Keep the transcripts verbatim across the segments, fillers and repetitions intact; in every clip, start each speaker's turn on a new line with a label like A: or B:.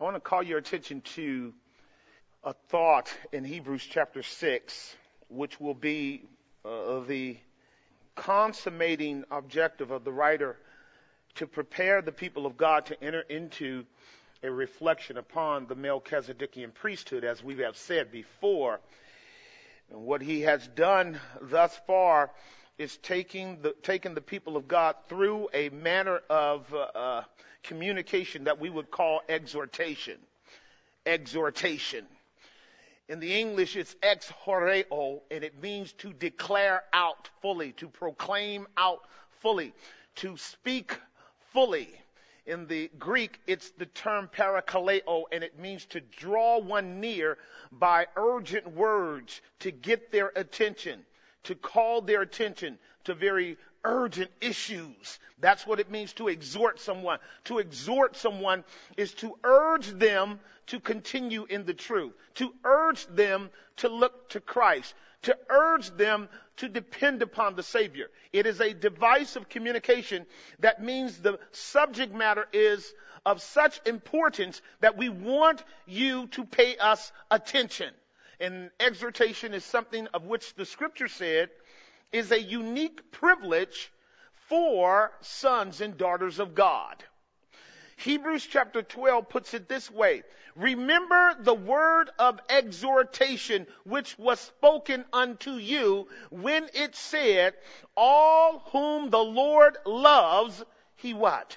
A: I want to call your attention to a thought in Hebrews chapter six, which will be uh, the consummating objective of the writer to prepare the people of God to enter into a reflection upon the Melchizedekian priesthood, as we have said before. And what he has done thus far is taking the, taking the people of God through a manner of uh, uh, communication that we would call exhortation. Exhortation. In the English, it's ex horreo, and it means to declare out fully, to proclaim out fully, to speak fully. In the Greek, it's the term parakaleo, and it means to draw one near by urgent words, to get their attention, to call their attention to very urgent issues. That's what it means to exhort someone. To exhort someone is to urge them to continue in the truth, to urge them to look to Christ, to urge them to depend upon the Savior. It is a device of communication that means the subject matter is of such importance that we want you to pay us attention. And exhortation is something of which the scripture said is a unique privilege for sons and daughters of God. Hebrews chapter twelve puts it this way. Remember the word of exhortation which was spoken unto you when it said, all whom the Lord loves, he what?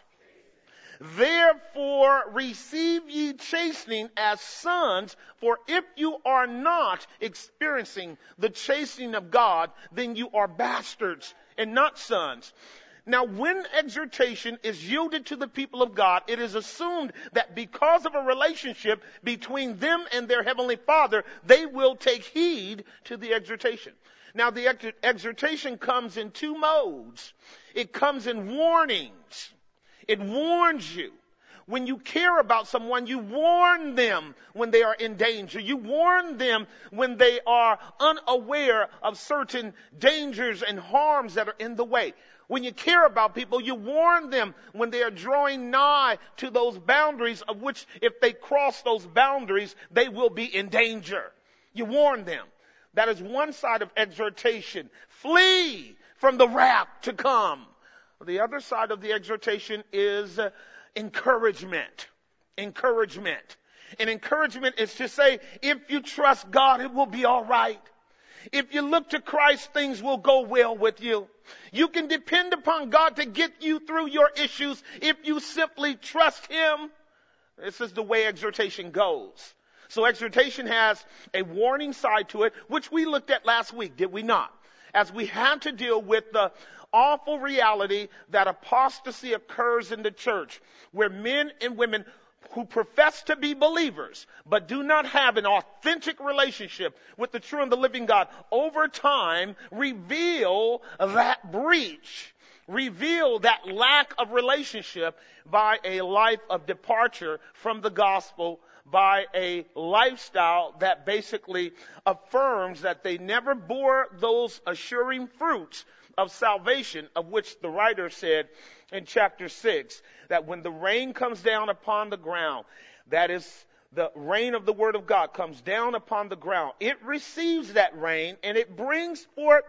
A: Therefore receive ye chastening as sons, for if you are not experiencing the chastening of God, then you are bastards and not sons. Now, when exhortation is yielded to the people of God, it is assumed that because of a relationship between them and their heavenly Father, they will take heed to the exhortation. Now, the ex- exhortation comes in two modes. It comes in warnings. It warns you. When you care about someone, you warn them when they are in danger. You warn them when they are unaware of certain dangers and harms that are in the way. When you care about people, you warn them when they are drawing nigh to those boundaries of which, if they cross those boundaries, they will be in danger. You warn them. That is one side of exhortation. Flee from the wrath to come. The other side of the exhortation is uh, encouragement. Encouragement. And encouragement is to say, if you trust God, it will be all right. If you look to Christ, things will go well with you. You can depend upon God to get you through your issues if you simply trust Him. This is the way exhortation goes. So exhortation has a warning side to it, which we looked at last week, did we not? As we had to deal with the awful reality that apostasy occurs in the church, where men and women who profess to be believers but do not have an authentic relationship with the true and the living God, over time reveal that breach, reveal that lack of relationship by a life of departure from the gospel, by a lifestyle that basically affirms that they never bore those assuring fruits of salvation, of which the writer said in chapter six, that when the rain comes down upon the ground, that is the rain of the word of God comes down upon the ground, it receives that rain and it brings forth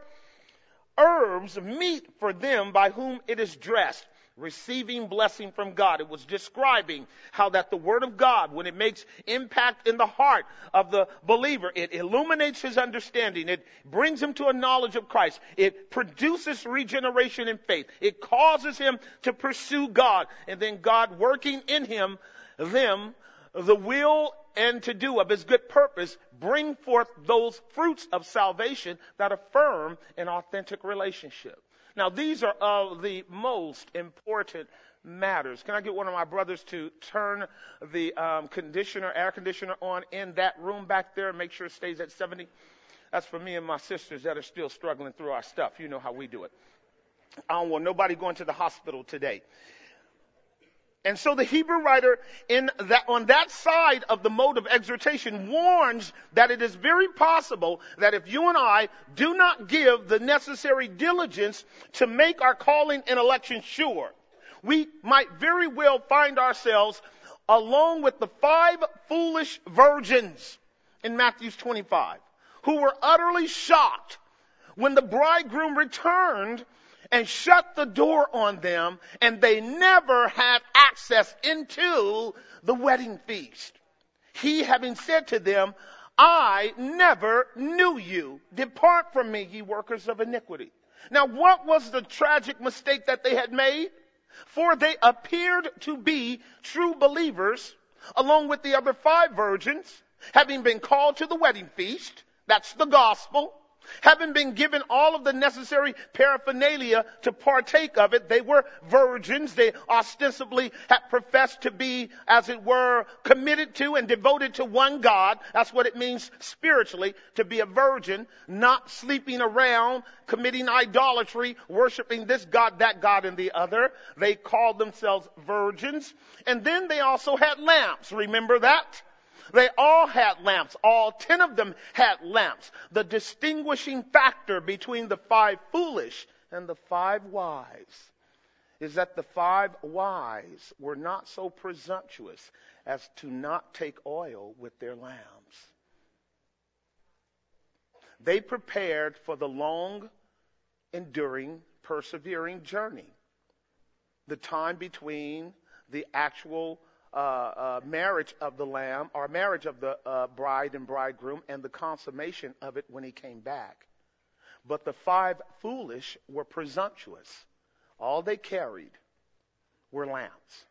A: herbs, meat for them by whom it is dressed, receiving blessing from God. It was describing how that the word of God, when it makes impact in the heart of the believer, it illuminates his understanding. It brings him to a knowledge of Christ. It produces regeneration in faith. It causes him to pursue God. And then God working in him, them, the will and to do of his good purpose, bring forth those fruits of salvation that affirm an authentic relationship. Now, these are of the most important matters. Can I get one of my brothers to turn the um, conditioner, air conditioner on in that room back there and make sure it stays at seventy? That's for me and my sisters that are still struggling through our stuff. You know how we do it. I don't want nobody going to the hospital today. And so the Hebrew writer in that, on that side of the mode of exhortation warns that it is very possible that if you and I do not give the necessary diligence to make our calling and election sure, we might very well find ourselves along with the five foolish virgins in Matthew twenty-five, who were utterly shocked when the bridegroom returned and shut the door on them, and they never had access into the wedding feast. He having said to them, I never knew you. Depart from me, ye workers of iniquity. Now, what was the tragic mistake that they had made? For they appeared to be true believers, along with the other five virgins, having been called to the wedding feast. That's the gospel. Having been given all of the necessary paraphernalia to partake of it, they were virgins. They ostensibly had professed to be, as it were, committed to and devoted to one God. That's what it means spiritually, to be a virgin, not sleeping around, committing idolatry, worshiping this God, that God, and the other. They called themselves virgins. And then they also had lamps. Remember that? They all had lamps. All ten of them had lamps. The distinguishing factor between the five foolish and the five wise is that the five wise were not so presumptuous as to not take oil with their lamps. They prepared for the long, enduring, persevering journey. The time between the actual Uh, uh, marriage of the lamb, or marriage of the uh, bride and bridegroom, and the consummation of it when he came back. But the five foolish were presumptuous. All they carried were lamps.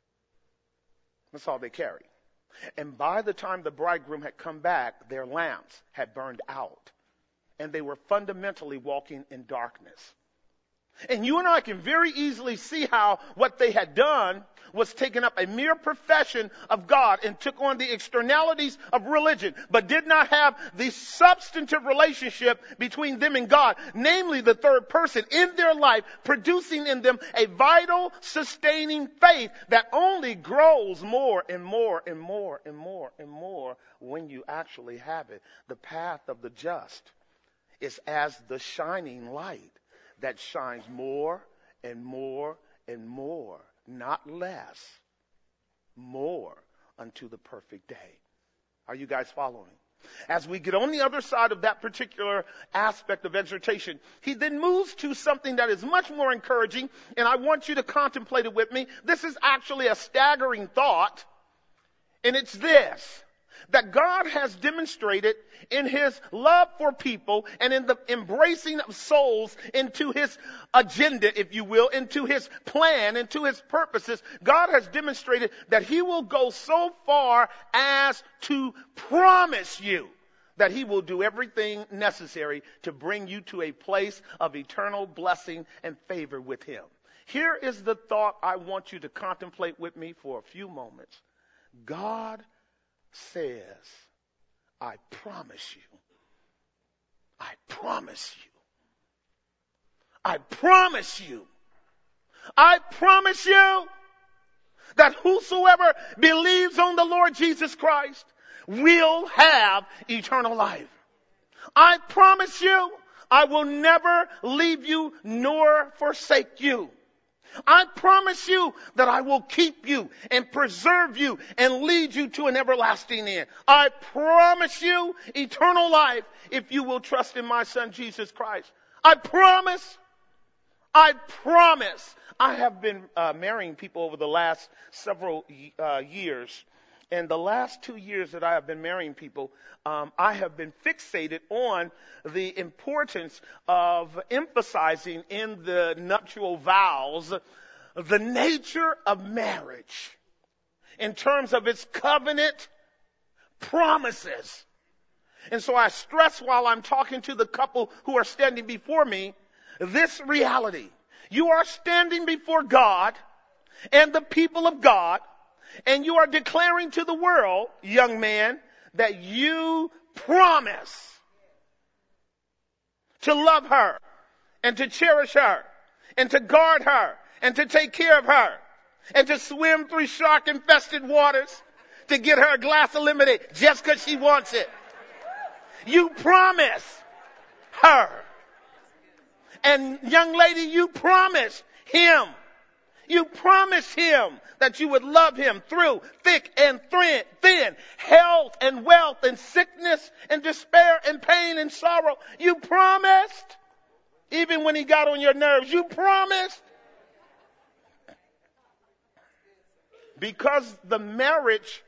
A: That's all they carried. And by the time the bridegroom had come back, their lamps had burned out. And they were fundamentally walking in darkness. And you and I can very easily see how what they had done was taken up a mere profession of God and took on the externalities of religion, but did not have the substantive relationship between them and God, namely the third person in their life, producing in them a vital, sustaining faith that only grows more and more and more and more and more when you actually have it. The path of the just is as the shining light that shines more and more and more, not less, more unto the perfect day. Are you guys following? As we get on the other side of that particular aspect of exhortation, he then moves to something that is much more encouraging, and I want you to contemplate it with me. This is actually a staggering thought, and it's this: that God has demonstrated in his love for people and in the embracing of souls into his agenda, if you will, into his plan, into his purposes. God has demonstrated that he will go so far as to promise you that he will do everything necessary to bring you to a place of eternal blessing and favor with him. Here is the thought I want you to contemplate with me for a few moments. God says, I promise you, I promise you, I promise you, I promise you that whosoever believes on the Lord Jesus Christ will have eternal life. I promise you, I will never leave you nor forsake you. I promise you that I will keep you and preserve you and lead you to an everlasting end. I promise you eternal life if you will trust in my son Jesus Christ. I promise. I promise. I have been uh, marrying people over the last several uh, years. And the last two years that I have been marrying people, um, I have been fixated on the importance of emphasizing in the nuptial vows the nature of marriage in terms of its covenant promises. And so I stress while I'm talking to the couple who are standing before me this reality. You are standing before God and the people of God, and you are declaring to the world, young man, that you promise to love her and to cherish her and to guard her and to take care of her and to swim through shark-infested waters to get her a glass of lemonade just because she wants it. You promise her. And young lady, you promise him. You promised him that you would love him through thick and thin, health and wealth and sickness and despair and pain and sorrow. You promised. Even when he got on your nerves, you promised. Because the marriage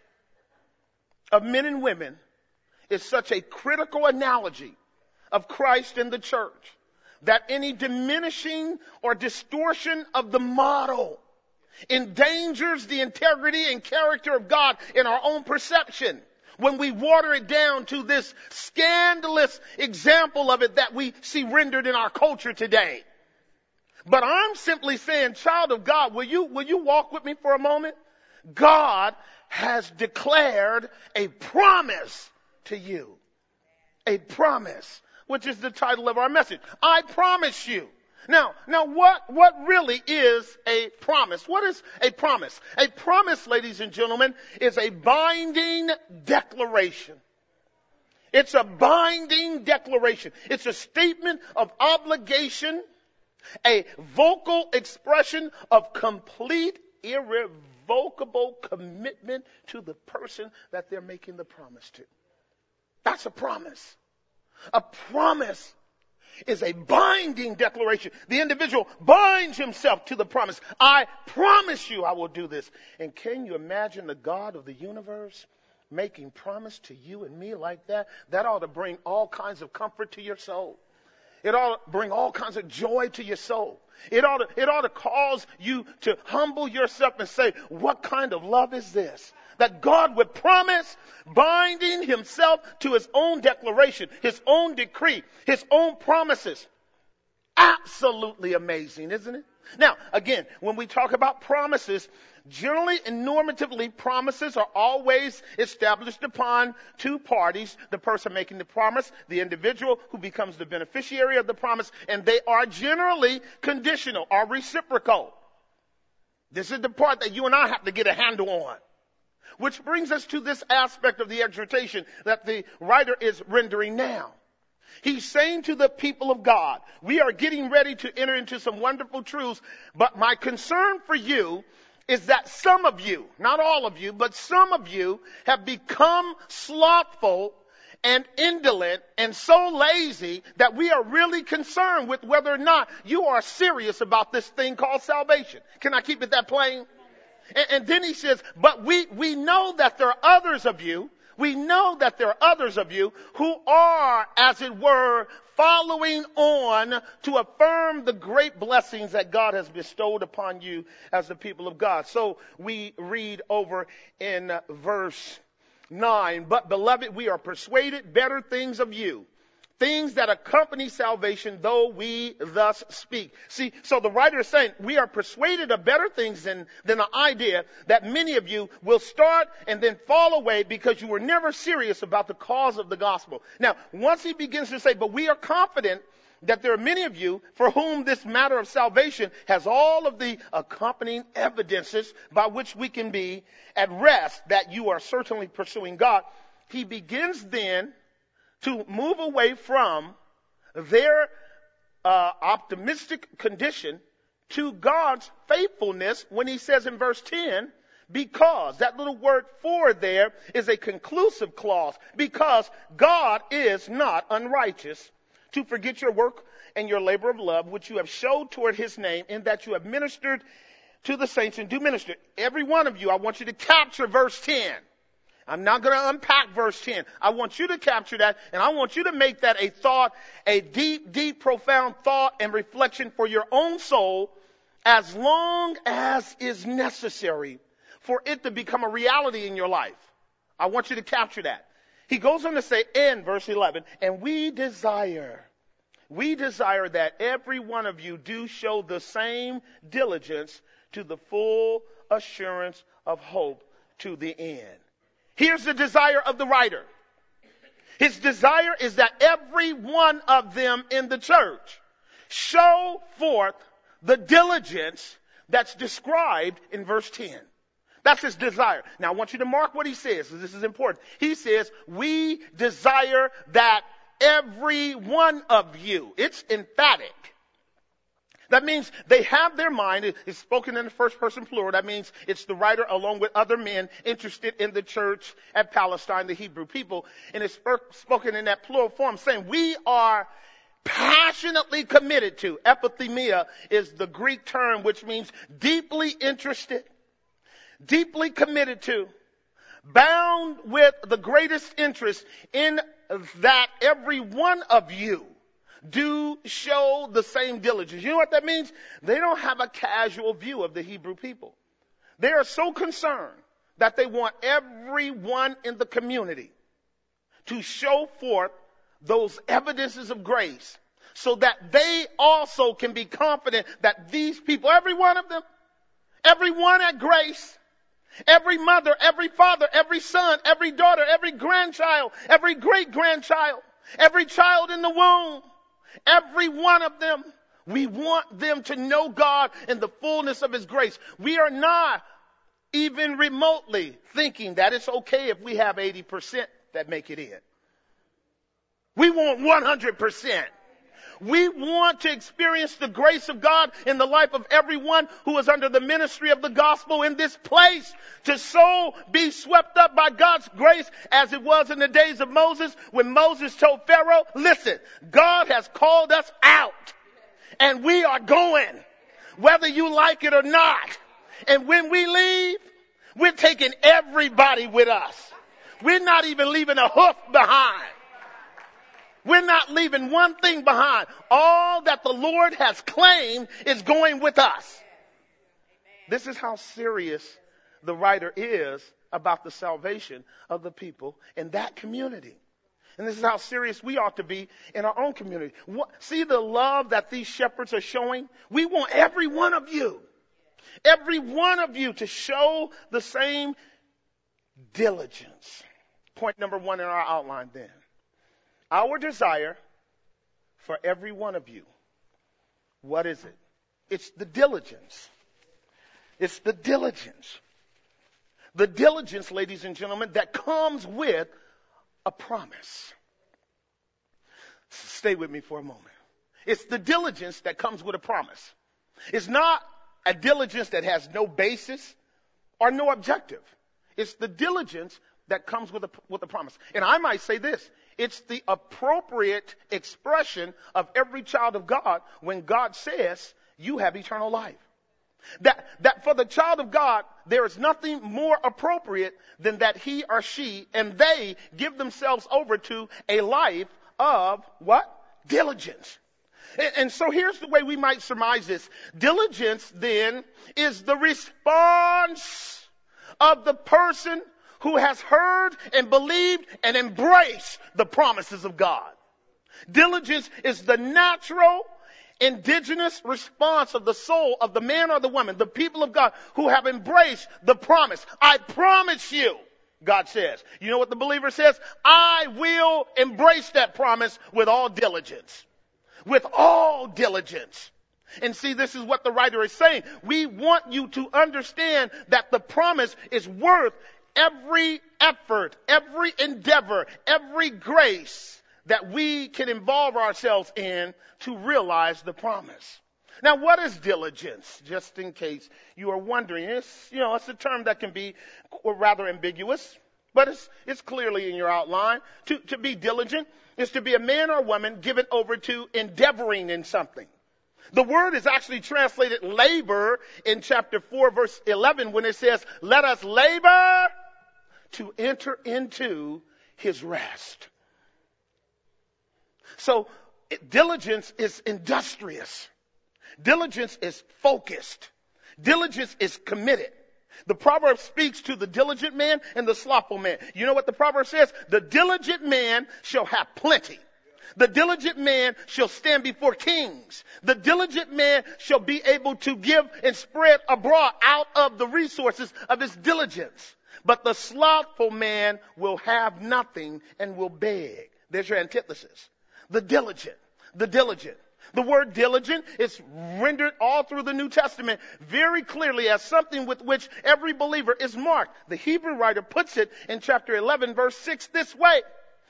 A: of men and women is such a critical analogy of Christ and the church, that any diminishing or distortion of the model endangers the integrity and character of God in our own perception. When we water it down to this scandalous example of it that we see rendered in our culture today. But I'm simply saying, child of God, will you, will you walk with me for a moment? God has declared a promise to you. A promise, which is the title of our message. I promise you. Now, now what, what really is a promise? What is a promise? A promise, ladies and gentlemen, is a binding declaration. It's a binding declaration. It's a statement of obligation, a vocal expression of complete, irrevocable commitment to the person that they're making the promise to. That's a promise. A promise is a binding declaration. The individual binds himself to the promise. I promise you I will do this. And can you imagine the God of the universe making promise to you and me like that? That ought to bring all kinds of comfort to your soul. It ought to bring all kinds of joy to your soul. It ought to, it ought to cause you to humble yourself and say, what kind of love is this? That God would promise, binding himself to his own declaration, his own decree, his own promises. Absolutely amazing, isn't it? Now, again, when we talk about promises, generally and normatively, promises are always established upon two parties, the person making the promise, the individual who becomes the beneficiary of the promise, and they are generally conditional or reciprocal. This is the part that you and I have to get a handle on. Which brings us to this aspect of the exhortation that the writer is rendering now. He's saying to the people of God, we are getting ready to enter into some wonderful truths, but my concern for you is that some of you, not all of you, but some of you have become slothful and indolent and so lazy that we are really concerned with whether or not you are serious about this thing called salvation. Can I keep it that plain? And, and then he says, but we, we know that there are others of you, we know that there are others of you who are, as it were, following on to affirm the great blessings that God has bestowed upon you as the people of God. So we read over in verse nine, but beloved, we are persuaded better things of you, things that accompany salvation, though we thus speak. See, so the writer is saying we are persuaded of better things than, than the idea that many of you will start and then fall away because you were never serious about the cause of the gospel. Now, once he begins to say, but we are confident that there are many of you for whom this matter of salvation has all of the accompanying evidences by which we can be at rest that you are certainly pursuing God. He begins then to move away from their uh, optimistic condition to God's faithfulness when he says in verse ten, because that little word for there is a conclusive clause, because God is not unrighteous to forget your work and your labor of love, which you have showed toward his name, in that you have ministered to the saints and do minister. Every one of you, I want you to capture verse ten. I'm not going to unpack verse ten. I want you to capture that, and I want you to make that a thought, a deep, deep, profound thought and reflection for your own soul, as long as is necessary for it to become a reality in your life. I want you to capture that. He goes on to say in verse eleven, and we desire, we desire that every one of you do show the same diligence to the full assurance of hope to the end. Here's the desire of the writer. His desire is that every one of them in the church show forth the diligence that's described in verse ten. That's his desire. Now I want you to mark what he says, because this is important. He says, we desire that every one of you. It's emphatic. That means they have their mind. It's spoken in the first person plural. That means it's the writer along with other men interested in the church at Palestine, the Hebrew people. And it's spoken in that plural form, saying we are passionately committed to. Epithemia is the Greek term which means deeply interested, deeply committed to, bound with the greatest interest in that every one of you do show the same diligence. You know what that means? They don't have a casual view of the Hebrew people. They are so concerned that they want everyone in the community to show forth those evidences of grace so that they also can be confident that these people, every one of them, everyone at Grace, every mother, every father, every son, every daughter, every grandchild, every great-grandchild, every child in the womb, every one of them, we want them to know God in the fullness of His grace. We are not even remotely thinking that it's okay if we have eighty percent that make it in. We want one hundred percent. We want to experience the grace of God in the life of everyone who is under the ministry of the gospel in this place, to so be swept up by God's grace as it was in the days of Moses, when Moses told Pharaoh, listen, God has called us out and we are going, whether you like it or not. And when we leave, we're taking everybody with us. We're not even leaving a hoof behind. We're not leaving one thing behind. All that the Lord has claimed is going with us. This is how serious the writer is about the salvation of the people in that community. And this is how serious we ought to be in our own community. What, see the love that these shepherds are showing? We want every one of you, every one of you to show the same diligence. Point number one in our outline then. Our desire for every one of you, what is it? It's the diligence. It's the diligence. The diligence, ladies and gentlemen, that comes with a promise. Stay with me for a moment. It's the diligence that comes with a promise. It's not a diligence that has no basis or no objective. It's the diligence that comes with a, with a promise. And I might say this. It's the appropriate expression of every child of God when God says you have eternal life. That, that for the child of God, there is nothing more appropriate than that he or she and they give themselves over to a life of what? Diligence. And, and so here's the way we might surmise this. Diligence then is the response of the person who has heard and believed and embraced the promises of God. Diligence is the natural, indigenous response of the soul of the man or the woman, the people of God who have embraced the promise. I promise you, God says. You know what the believer says? I will embrace that promise with all diligence. With all diligence. And see, this is what the writer is saying. We want you to understand that the promise is worth every effort, every endeavor, every grace that we can involve ourselves in to realize the promise. Now, what is diligence? Just in case you are wondering, it's, you know, it's a term that can be rather ambiguous, but it's, it's clearly in your outline. To, to be diligent is to be a man or woman given over to endeavoring in something. The word is actually translated labor in chapter four, verse eleven, when it says, let us labor to enter into his rest. So diligence is industrious. Diligence is focused. Diligence is committed. The proverb speaks to the diligent man and the slothful man. You know what the proverb says? The diligent man shall have plenty. The diligent man shall stand before kings. The diligent man shall be able to give and spread abroad out of the resources of his diligence. But the slothful man will have nothing and will beg. There's your antithesis. The diligent. The diligent. The word diligent is rendered all through the New Testament very clearly as something with which every believer is marked. The Hebrew writer puts it in chapter eleven, verse six this way.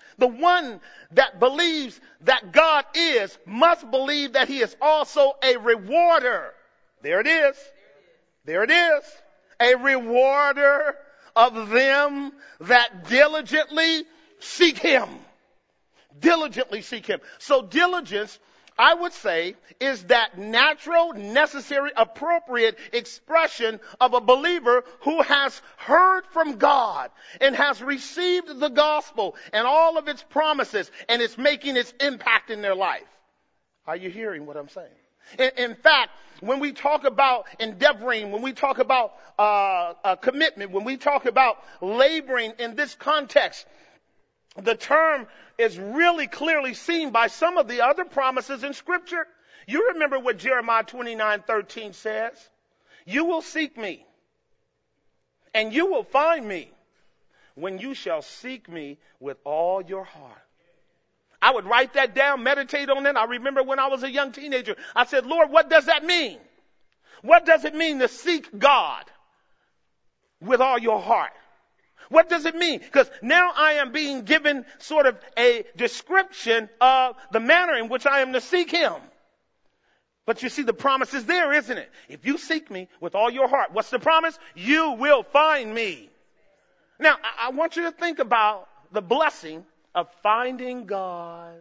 A: The one that believes that God is must believe that he is also a rewarder. There it is. There it is. A rewarder of them that diligently seek him. Diligently seek him. So diligence, I would say, is that natural, necessary, appropriate expression of a believer who has heard from God and has received the gospel and all of its promises, and it's making its impact in their life. Are you hearing what I'm saying? In, in fact, when we talk about endeavoring, when we talk about uh, uh, commitment, when we talk about laboring in this context, the term is really clearly seen by some of the other promises in Scripture. You remember what Jeremiah twenty-nine thirteen says? You will seek me, and you will find me when you shall seek me with all your heart. I would write that down, meditate on it. I remember when I was a young teenager, I said, Lord, what does that mean? What does it mean to seek God with all your heart? What does it mean? Because now I am being given sort of a description of the manner in which I am to seek him. But you see, the promise is there, isn't it? If you seek me with all your heart, what's the promise? You will find me. Now, I, I want you to think about the blessing of finding God.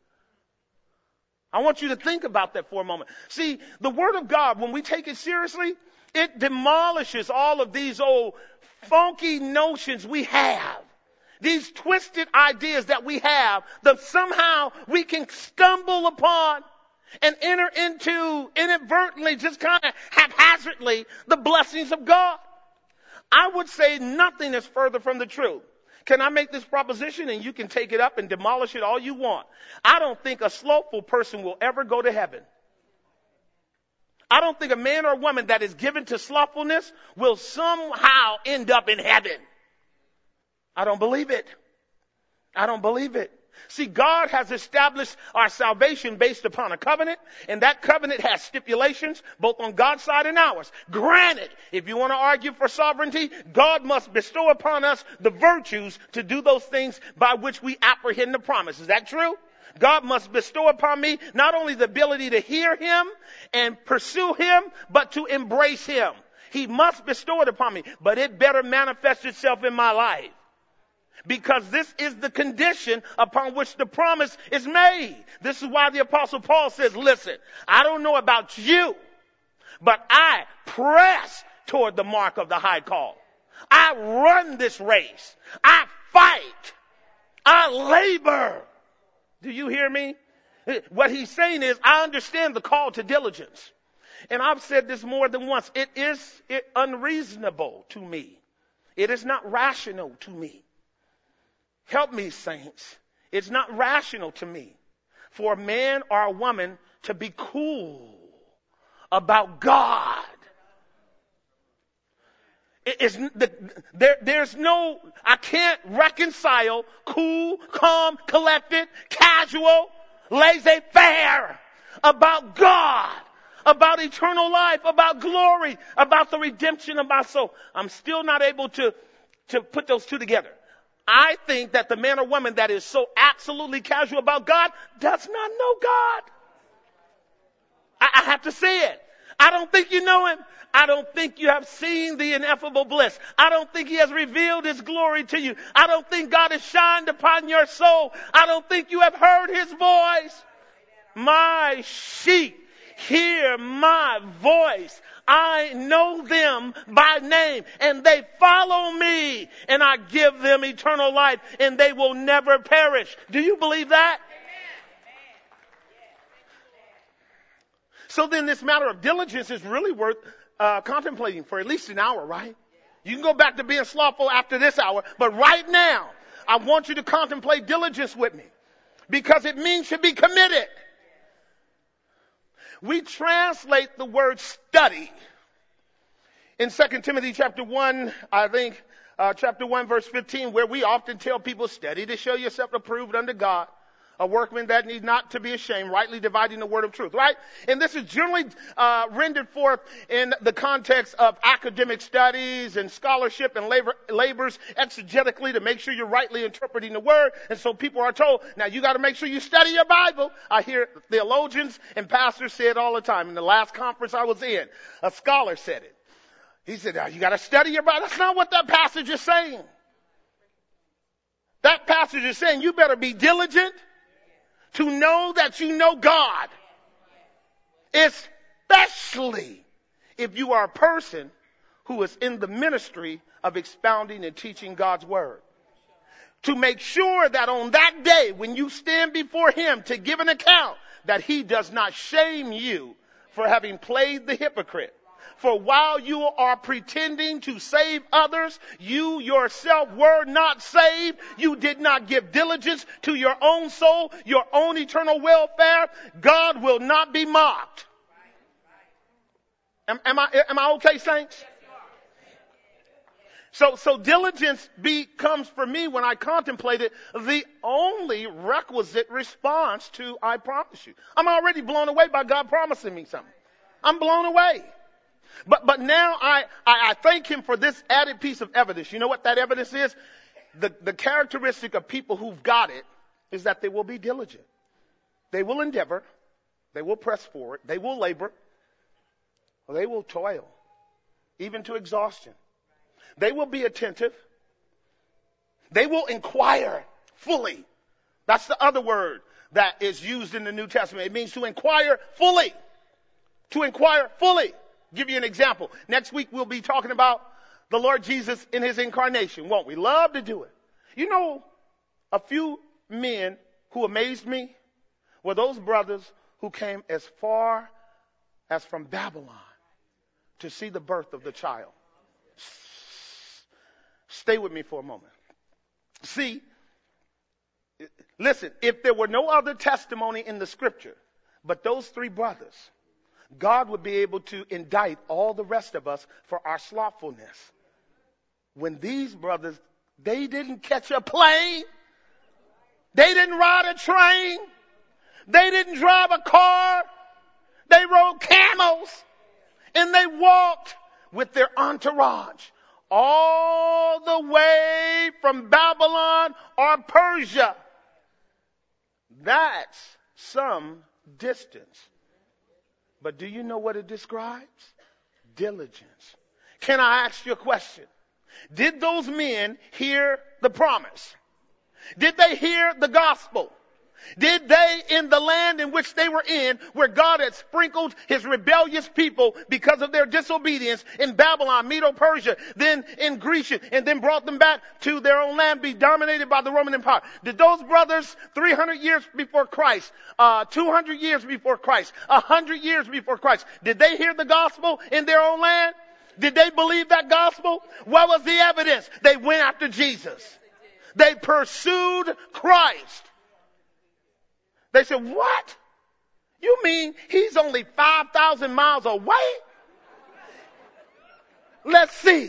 A: I want you to think about that for a moment. See, the Word of God, when we take it seriously, it demolishes all of these old funky notions we have. These twisted ideas that we have that somehow we can stumble upon and enter into inadvertently, just kind of haphazardly, the blessings of God. I would say nothing is further from the truth. Can I make this proposition and you can take it up and demolish it all you want? I don't think a slothful person will ever go to heaven. I don't think a man or woman that is given to slothfulness will somehow end up in heaven. I don't believe it. I don't believe it. See, God has established our salvation based upon a covenant, and that covenant has stipulations both on God's side and ours. Granted, if you want to argue for sovereignty, God must bestow upon us the virtues to do those things by which we apprehend the promise. Is that true? God must bestow upon me not only the ability to hear him and pursue him, but to embrace him. He must bestow it upon me, but it better manifest itself in my life. Because this is the condition upon which the promise is made. This is why the Apostle Paul says, listen, I don't know about you, but I press toward the mark of the high call. I run this race. I fight. I labor. Do you hear me? What he's saying is, I understand the call to diligence. And I've said this more than once. It is unreasonable to me. It is not rational to me. Help me, saints. It's not rational to me for a man or a woman to be cool about God. It is the, there, there's no, I can't reconcile cool, calm, collected, casual, laissez-faire about God, about eternal life, about glory, about the redemption of my soul. I'm still not able to, to put those two together. I think that the man or woman that is so absolutely casual about God does not know God. I, I have to say it. I don't think you know him. I don't think you have seen the ineffable bliss. I don't think he has revealed his glory to you. I don't think God has shined upon your soul. I don't think you have heard his voice. My sheep hear my voice. I know them by name, and they follow me, and I give them eternal life, and they will never perish. Do you believe that? So then this matter of diligence is really worth uh, contemplating for at least an hour, right? You can go back to being slothful after this hour, but right now, I want you to contemplate diligence with me, because it means to be committed. We translate the word study in Second Timothy chapter one, I think, uh, chapter one, verse fifteen, where we often tell people, study to show yourself approved unto God, A workman that needs not to be ashamed, rightly dividing the word of truth, right? And this is generally uh, rendered forth in the context of academic studies and scholarship and labor, labors exegetically to make sure you're rightly interpreting the word. And so people are told, now you got to make sure you study your Bible. I hear theologians and pastors say it all the time. In the last conference I was in, a scholar said it. He said, now you got to study your Bible. That's not what that passage is saying. That passage is saying you better be diligent to know that you know God, especially if you are a person who is in the ministry of expounding and teaching God's word. To make sure that on that day when you stand before him to give an account, that he does not shame you for having played the hypocrite. For while you are pretending to save others, you yourself were not saved. You did not give diligence to your own soul, your own eternal welfare. God will not be mocked. Am, am I, am I okay, saints? So, so diligence becomes for me, when I contemplate it, the only requisite response to I promise you. I'm already blown away by God promising me something. I'm blown away. But, but now I, I, I thank him for this added piece of evidence. You know what that evidence is? The, the characteristic of people who've got it is that they will be diligent. They will endeavor. They will press forward. They will labor. They will toil, even to exhaustion. They will be attentive. They will inquire fully. That's the other word that is used in the New Testament. It means to inquire fully. To inquire fully. Give you an example. Next week we'll be talking about the Lord Jesus in his incarnation, won't we? Love to do it. You know, a few men who amazed me were those brothers who came as far as from Babylon to see the birth of the child. Stay with me for a moment. See, listen, if there were no other testimony in the scripture but those three brothers, God would be able to indict all the rest of us for our slothfulness. When these brothers, they didn't catch a plane. They didn't ride a train. They didn't drive a car. They rode camels. And they walked with their entourage all the way from Babylon or Persia. That's some distance. But do you know what it describes? Diligence. Can I ask you a question? Did those men hear the promise? Did they hear the gospel? Did they, in the land in which they were in, where God had sprinkled his rebellious people because of their disobedience in Babylon, Medo-Persia, then in Grecia, and then brought them back to their own land, be dominated by the Roman Empire? Did those brothers, three hundred years before Christ, uh, two hundred years before Christ, one hundred years before Christ, did they hear the gospel in their own land? Did they believe that gospel? What was the evidence? They went after Jesus. They pursued Christ. They said, what? You mean he's only five thousand miles away? Let's see.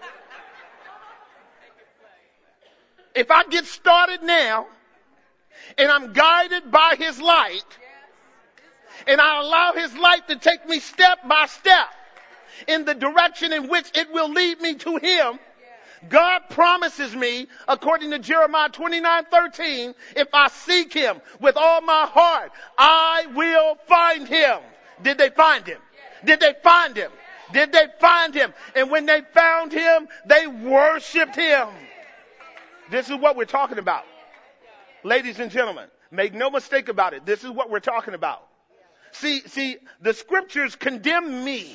A: If I get started now and I'm guided by his light and I allow his light to take me step by step in the direction in which it will lead me to him, God promises me, according to Jeremiah twenty-nine thirteen, if I seek him with all my heart, I will find him. Did they find him? Did they find him? Did they find him? And when they found him, they worshiped him. This is what we're talking about. Ladies and gentlemen, make no mistake about it. This is what we're talking about. See, see, the scriptures condemn me.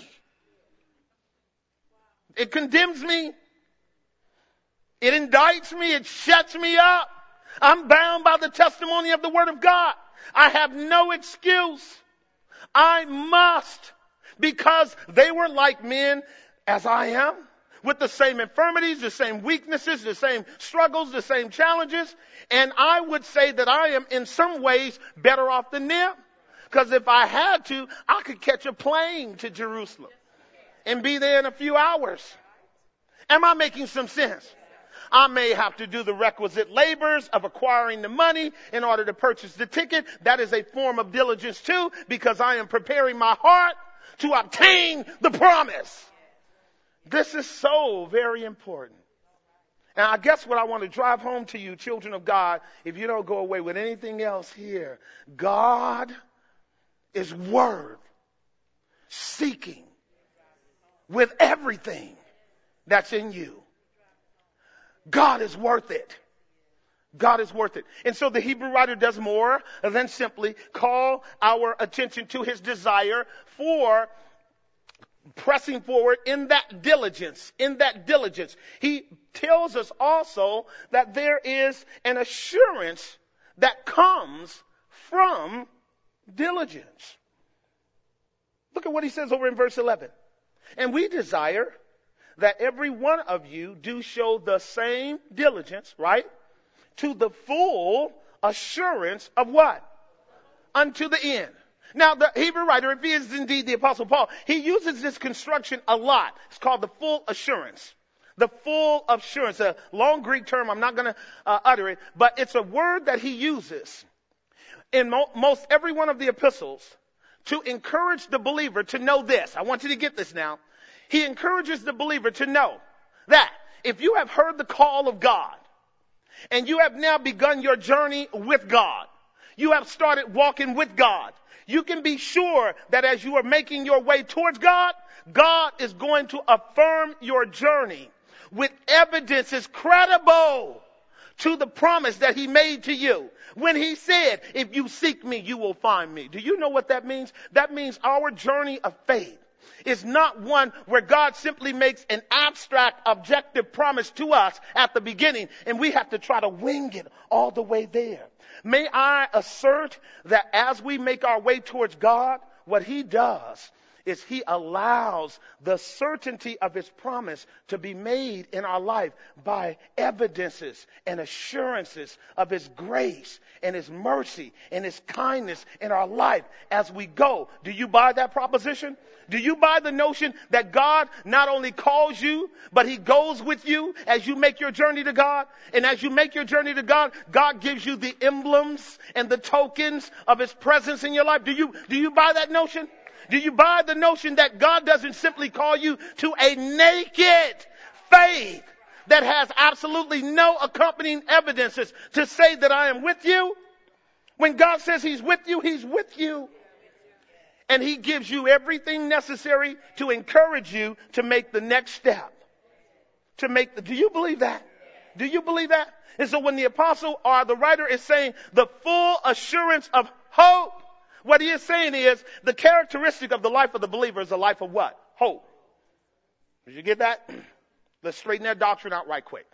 A: It condemns me. It indicts me. It shuts me up. I'm bound by the testimony of the Word of God. I have no excuse. I must, because they were like men as I am, with the same infirmities, the same weaknesses, the same struggles, the same challenges. And I would say that I am in some ways better off than them. Because if I had to, I could catch a plane to Jerusalem and be there in a few hours. Am I making some sense? I may have to do the requisite labors of acquiring the money in order to purchase the ticket. That is a form of diligence too, because I am preparing my heart to obtain the promise. This is so very important. And I guess what I want to drive home to you, children of God, if you don't go away with anything else here, God is worth seeking with everything that's in you. God is worth it. God is worth it. And so the Hebrew writer does more than simply call our attention to his desire for pressing forward in that diligence, in that diligence. He tells us also that there is an assurance that comes from diligence. Look at what he says over in verse eleven. And we desire that every one of you do show the same diligence, right? To the full assurance of what? Unto the end. Now, the Hebrew writer, if he is indeed the Apostle Paul, he uses this construction a lot. It's called the full assurance. The full assurance, a long Greek term, I'm not going to uh, utter it, but it's a word that he uses in mo- most every one of the epistles to encourage the believer to know this. I want you to get this now. He encourages the believer to know that if you have heard the call of God and you have now begun your journey with God, you have started walking with God, you can be sure that as you are making your way towards God, God is going to affirm your journey with evidences credible to the promise that he made to you. When he said, if you seek me, you will find me. Do you know what that means? That means our journey of faith is not one where God simply makes an abstract, objective promise to us at the beginning, and we have to try to wing it all the way there. May I assert that as we make our way towards God, what he does is he allows the certainty of his promise to be made in our life by evidences and assurances of his grace and his mercy and his kindness in our life as we go. Do you buy that proposition? Do you buy the notion that God not only calls you, but he goes with you as you make your journey to God? And as you make your journey to God, God gives you the emblems and the tokens of his presence in your life. Do you, do you buy that notion? Do you buy the notion that God doesn't simply call you to a naked faith that has absolutely no accompanying evidences to say that I am with you? When God says he's with you, he's with you. And he gives you everything necessary to encourage you to make the next step. To make the, do you believe that? Do you believe that? And so when the apostle or the writer is saying the full assurance of hope, what he is saying is the characteristic of the life of the believer is a life of what? Hope. Did you get that? Let's straighten that doctrine out right quick.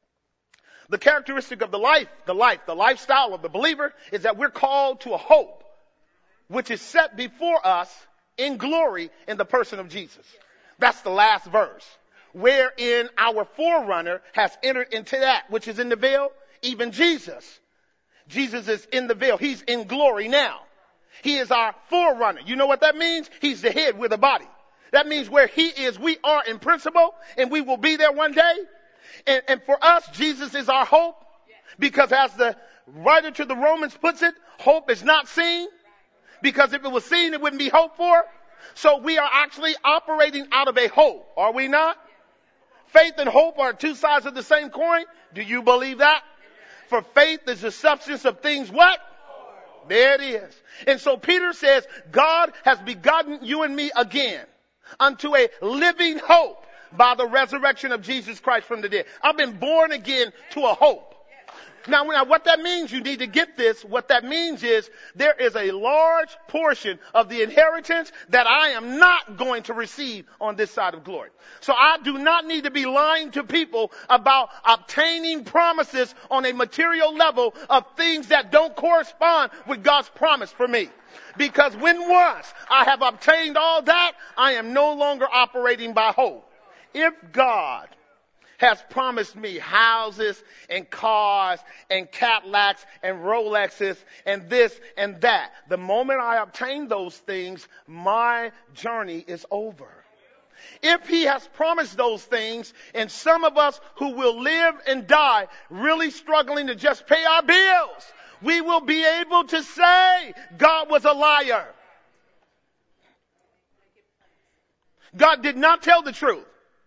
A: The characteristic of the life, the life, the lifestyle of the believer is that we're called to a hope which is set before us in glory in the person of Jesus. That's the last verse, wherein our forerunner has entered into that which is in the veil, even Jesus. Jesus is in the veil. He's in glory now. He is our forerunner. You know what that means? He's the head with a body. That means where he is, we are in principle, and we will be there one day. And, and for us, Jesus is our hope, because as the writer to the Romans puts it, hope is not seen, because if it was seen, it wouldn't be hoped for. So we are actually operating out of a hope, are we not? Faith and hope are two sides of the same coin. Do you believe that? For faith is the substance of things what? There it is. And so Peter says, God has begotten you and me again unto a living hope by the resurrection of Jesus Christ from the dead. I've been born again to a hope. Now, now, what that means, you need to get this. What that means is there is a large portion of the inheritance that I am not going to receive on this side of glory. So I do not need to be lying to people about obtaining promises on a material level of things that don't correspond with God's promise for me. Because when once I have obtained all that, I am no longer operating by hope. If God has promised me houses and cars and Cadillacs and Rolexes and this and that, the moment I obtain those things, my journey is over. If he has promised those things, and some of us who will live and die really struggling to just pay our bills, we will be able to say God was a liar. God did not tell the truth.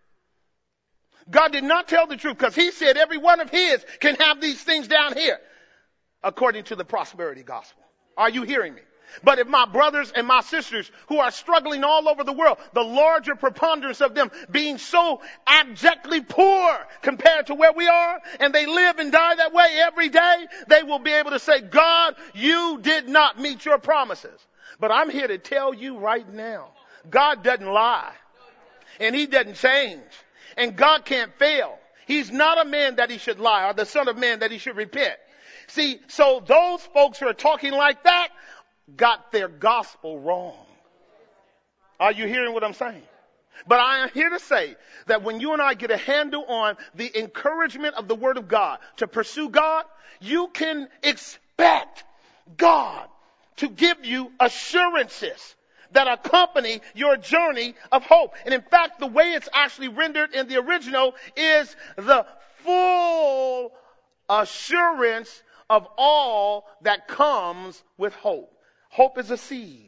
A: God did not tell the truth because he said every one of his can have these things down here according to the prosperity gospel. Are you hearing me? But if my brothers and my sisters who are struggling all over the world, the larger preponderance of them being so abjectly poor compared to where we are, and they live and die that way every day, they will be able to say, God, you did not meet your promises. But I'm here to tell you right now, God doesn't lie, and he doesn't change, and God can't fail. He's not a man that he should lie, or the son of man that he should repent. See, so those folks who are talking like that got their gospel wrong. Are you hearing what I'm saying? But I am here to say that when you and I get a handle on the encouragement of the word of God to pursue God, you can expect God to give you assurances that accompany your journey of hope. And in fact, the way it's actually rendered in the original is the full assurance of all that comes with hope. Hope is a seed.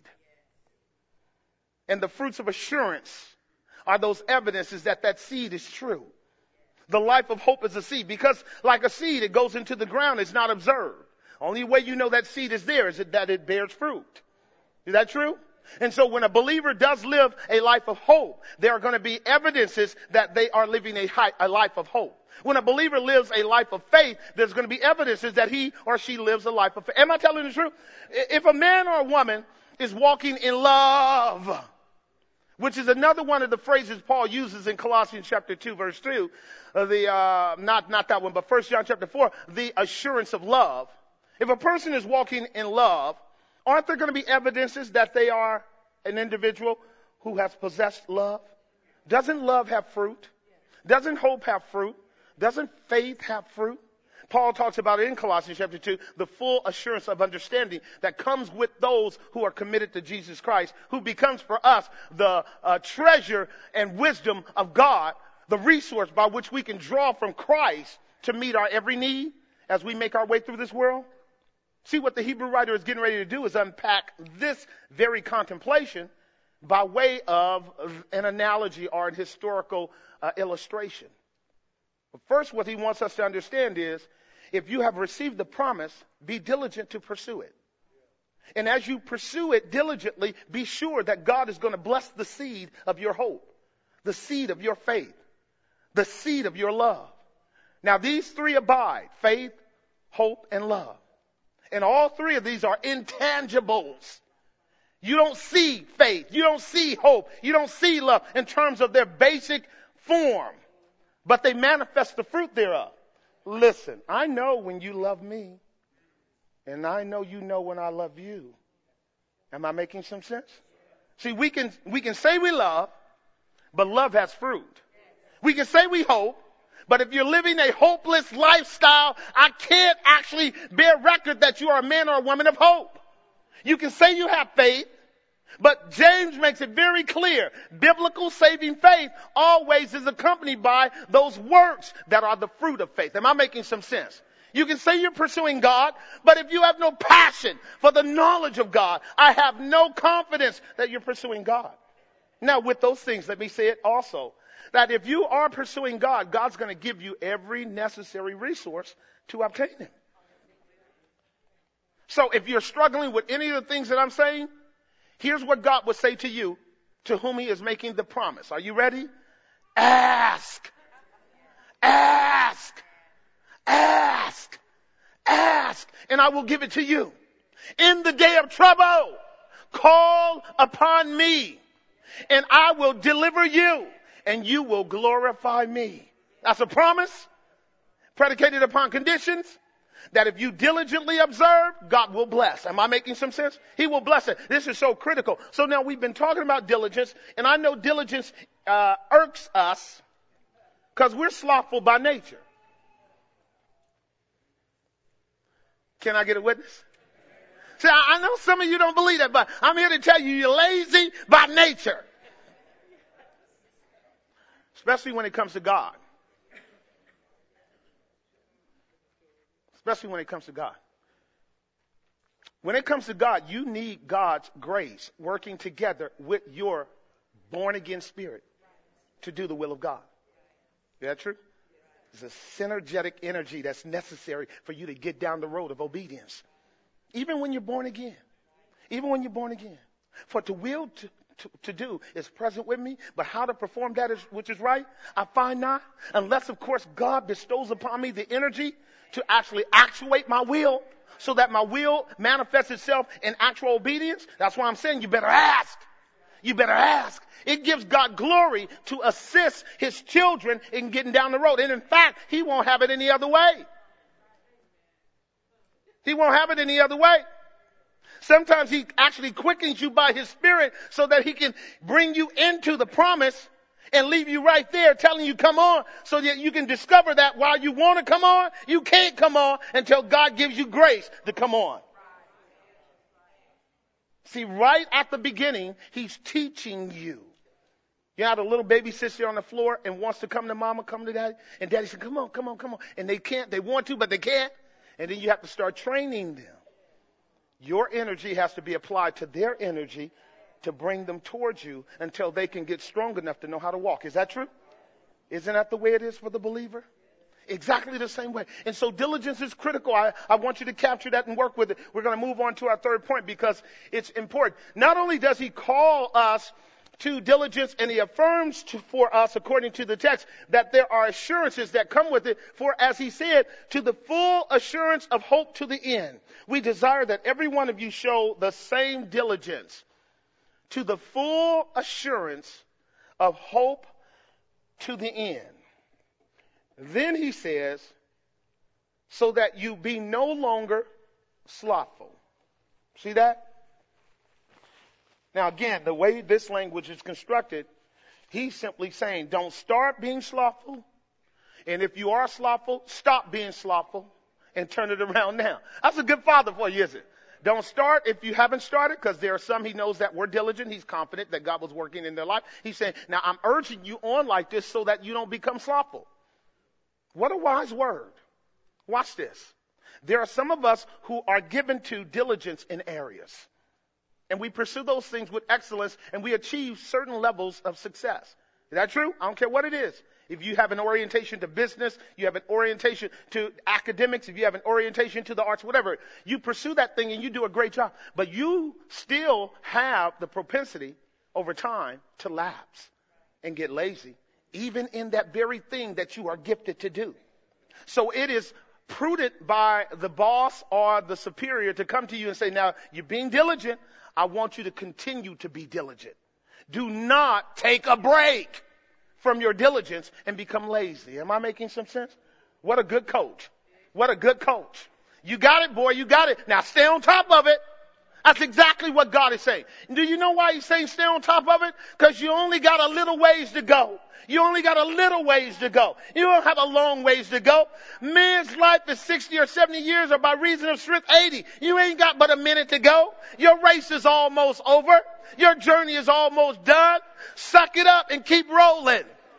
A: And the fruits of assurance are those evidences that that seed is true. The life of hope is a seed because like a seed, it goes into the ground. It's not observed. Only way you know that seed is there is that it bears fruit. Is that true? And so when a believer does live a life of hope, there are going to be evidences that they are living a, high, a life of hope. When a believer lives a life of faith, there's going to be evidences that he or she lives a life of faith. Am I telling the truth? If a man or a woman is walking in love, which is another one of the phrases Paul uses in Colossians chapter two, verse two, uh, the, uh, not, not that one, but First John chapter four, the assurance of love. If a person is walking in love, aren't there going to be evidences that they are an individual who has possessed love? Doesn't love have fruit? Doesn't hope have fruit? Doesn't faith have fruit? Paul talks about it in Colossians chapter two, the full assurance of understanding that comes with those who are committed to Jesus Christ, who becomes for us the uh, treasure and wisdom of God, the resource by which we can draw from Christ to meet our every need as we make our way through this world. See, what the Hebrew writer is getting ready to do is unpack this very contemplation by way of an analogy or an historical uh, illustration. But first, what he wants us to understand is, if you have received the promise, be diligent to pursue it. And as you pursue it diligently, be sure that God is going to bless the seed of your hope, the seed of your faith, the seed of your love. Now, these three abide: faith, hope, and love. And all three of these are intangibles. You don't see faith. You don't see hope. You don't see love in terms of their basic form, but they manifest the fruit thereof. Listen, I know when you love me, and I know you know when I love you. Am I making some sense? See, we can, we can say we love, but love has fruit. We can say we hope, but if you're living a hopeless lifestyle, I can't actually bear record that you are a man or a woman of hope. You can say you have faith, but James makes it very clear. Biblical saving faith always is accompanied by those works that are the fruit of faith. Am I making some sense? You can say you're pursuing God, but if you have no passion for the knowledge of God, I have no confidence that you're pursuing God. Now, with those things, let me say it also, that if you are pursuing God, God's going to give you every necessary resource to obtain Him. So if you're struggling with any of the things that I'm saying, here's what God would say to you, to whom He is making the promise. Are you ready? Ask. Ask. Ask. Ask. And I will give it to you. In the day of trouble, call upon me, and I will deliver you, and you will glorify me. That's a promise predicated upon conditions that if you diligently observe, God will bless. Am I making some sense? He will bless it. This is so critical. So now we've been talking about diligence, and I know diligence uh, irks us because we're slothful by nature. Can I get a witness? See, I know some of you don't believe that, but I'm here to tell you you're lazy by nature. especially when it comes to God. Especially when it comes to God. When it comes to God, you need God's grace working together with your born-again spirit to do the will of God. Is that true? It's a synergetic energy that's necessary for you to get down the road of obedience. Even when you're born again. Even when you're born again. For to will to, to, to do is present with me, but how to perform that is, which is right, I find not. Unless, of course, God bestows upon me the energy to actually actuate my will so that my will manifests itself in actual obedience. That's why I'm saying you better ask. You better ask. It gives God glory to assist his children in getting down the road. And in fact, he won't have it any other way. He won't have it any other way. Sometimes he actually quickens you by his spirit so that he can bring you into the promise and leave you right there telling you come on, so that you can discover that while you want to come on, you can't come on until God gives you grace to come on. See, right at the beginning, he's teaching you. You have a little baby sits there on the floor and wants to come to mama, come to daddy. And daddy said, come on, come on, come on. And they can't. They want to, but they can't. And then you have to start training them. Your energy has to be applied to their energy to bring them towards you until they can get strong enough to know how to walk. Is that true? Isn't that the way it is for the believer? Exactly the same way. And so diligence is critical. I, I want you to capture that and work with it. We're going to move on to our third point because it's important. Not only does he call us to diligence, and he affirms to, for us, according to the text, that there are assurances that come with it. For as he said, to the full assurance of hope to the end. We desire that every one of you show the same diligence to the full assurance of hope to the end. Then he says, so that you be no longer slothful. See that? Now again, the way this language is constructed, he's simply saying, don't start being slothful. And if you are slothful, stop being slothful and turn it around now. That's a good father for you, isn't it? Don't start if you haven't started, because there are some he knows that were diligent. He's confident that God was working in their life. He's saying, now I'm urging you on like this so that you don't become slothful. What a wise word. Watch this. There are some of us who are given to diligence in areas. And we pursue those things with excellence and we achieve certain levels of success. Is that true? I don't care what it is. If you have an orientation to business, you have an orientation to academics, if you have an orientation to the arts, whatever, you pursue that thing and you do a great job. But you still have the propensity over time to lapse and get lazy, even in that very thing that you are gifted to do. So it is prudent by the boss or the superior to come to you and say, now, you're being diligent. I want you to continue to be diligent. Do not take a break from your diligence and become lazy. Am I making some sense? What a good coach. What a good coach. You got it, boy. You got it. Now stay on top of it. That's exactly what God is saying. Do you know why he's saying stay on top of it? Because you only got a little ways to go. You only got a little ways to go. You don't have a long ways to go. Man's life is sixty or seventy years, or by reason of strength, eighty. You ain't got but a minute to go. Your race is almost over. Your journey is almost done. Suck it up and keep rolling.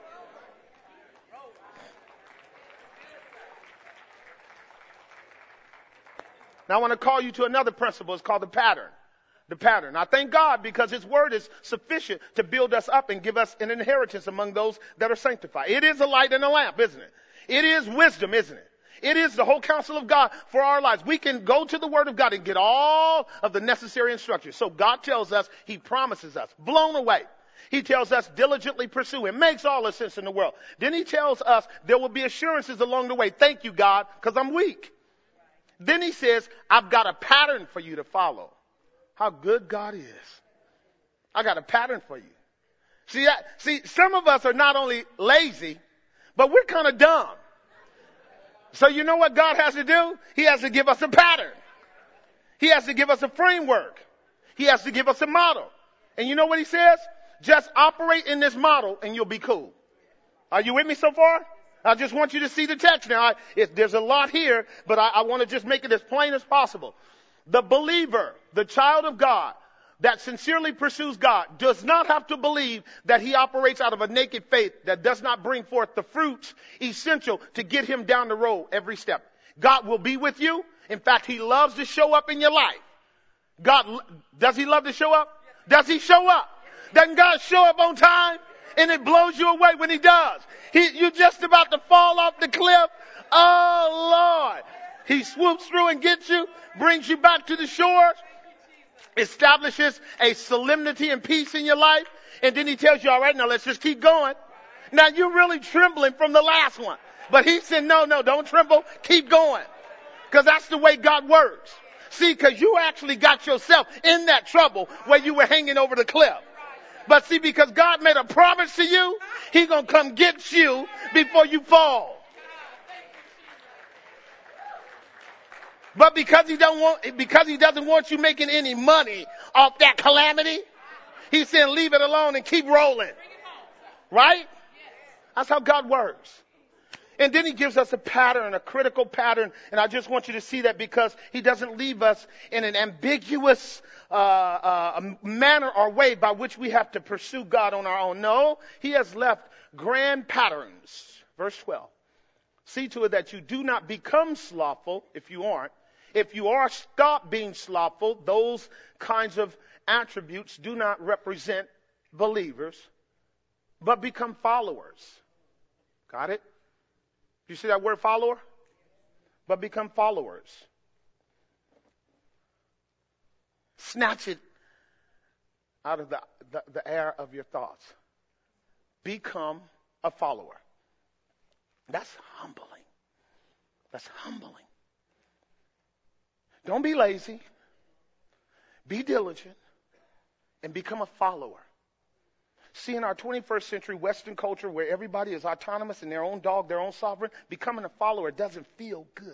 A: Now I want to call you to another principle. It's called the pattern. The pattern. I thank God because his word is sufficient to build us up and give us an inheritance among those that are sanctified. It is a light and a lamp, isn't it? It is wisdom, isn't it? It is the whole counsel of God for our lives. We can go to the word of God and get all of the necessary instructions. So God tells us, he promises us, blown away. He tells us diligently pursue him. Makes all the sense in the world. Then he tells us there will be assurances along the way. Thank you, God, because I'm weak. Then he says, I've got a pattern for you to follow. How good God is. I got a pattern for you. See that? See, some of us are not only lazy, but we're kind of dumb. So you know what God has to do? He has to give us a pattern. He has to give us a framework. He has to give us a model. And you know what he says? Just operate in this model and you'll be cool. Are you with me so far? I just want you to see the text now. I, it, there's a lot here, but I, I want to just make it as plain as possible. The believer, the child of God, that sincerely pursues God does not have to believe that he operates out of a naked faith that does not bring forth the fruits essential to get him down the road every step. God will be with you. In fact, he loves to show up in your life. God, does he love to show up? Does he show up? Doesn't God show up on time? And it blows you away when he does. He, you're just about to fall off the cliff. Oh, Lord. He swoops through and gets you, brings you back to the shores, establishes a solemnity and peace in your life, and then he tells you, all right, now let's just keep going. Now you're really trembling from the last one. But he said, no, no, don't tremble. Keep going. Because that's the way God works. See, because you actually got yourself in that trouble where you were hanging over the cliff. But see, because God made a promise to you, he's going to come get you before you fall. But because he don't want, because he doesn't want you making any money off that calamity, he's saying leave it alone and keep rolling. Right? That's how God works. And then he gives us a pattern, a critical pattern. And I just want you to see that because he doesn't leave us in an ambiguous uh, uh, manner or way by which we have to pursue God on our own. No, he has left grand patterns. Verse twelve. See to it that you do not become slothful if you aren't. If you are, stop being slothful. Those kinds of attributes do not represent believers, but become followers. Got it? Do you see that word follower? But become followers. Snatch it out of the, the, the air of your thoughts. Become a follower. That's humbling. That's humbling. Don't be lazy. Be diligent and become a follower. See, in our twenty-first century Western culture where everybody is autonomous and their own dog, their own sovereign, becoming a follower doesn't feel good.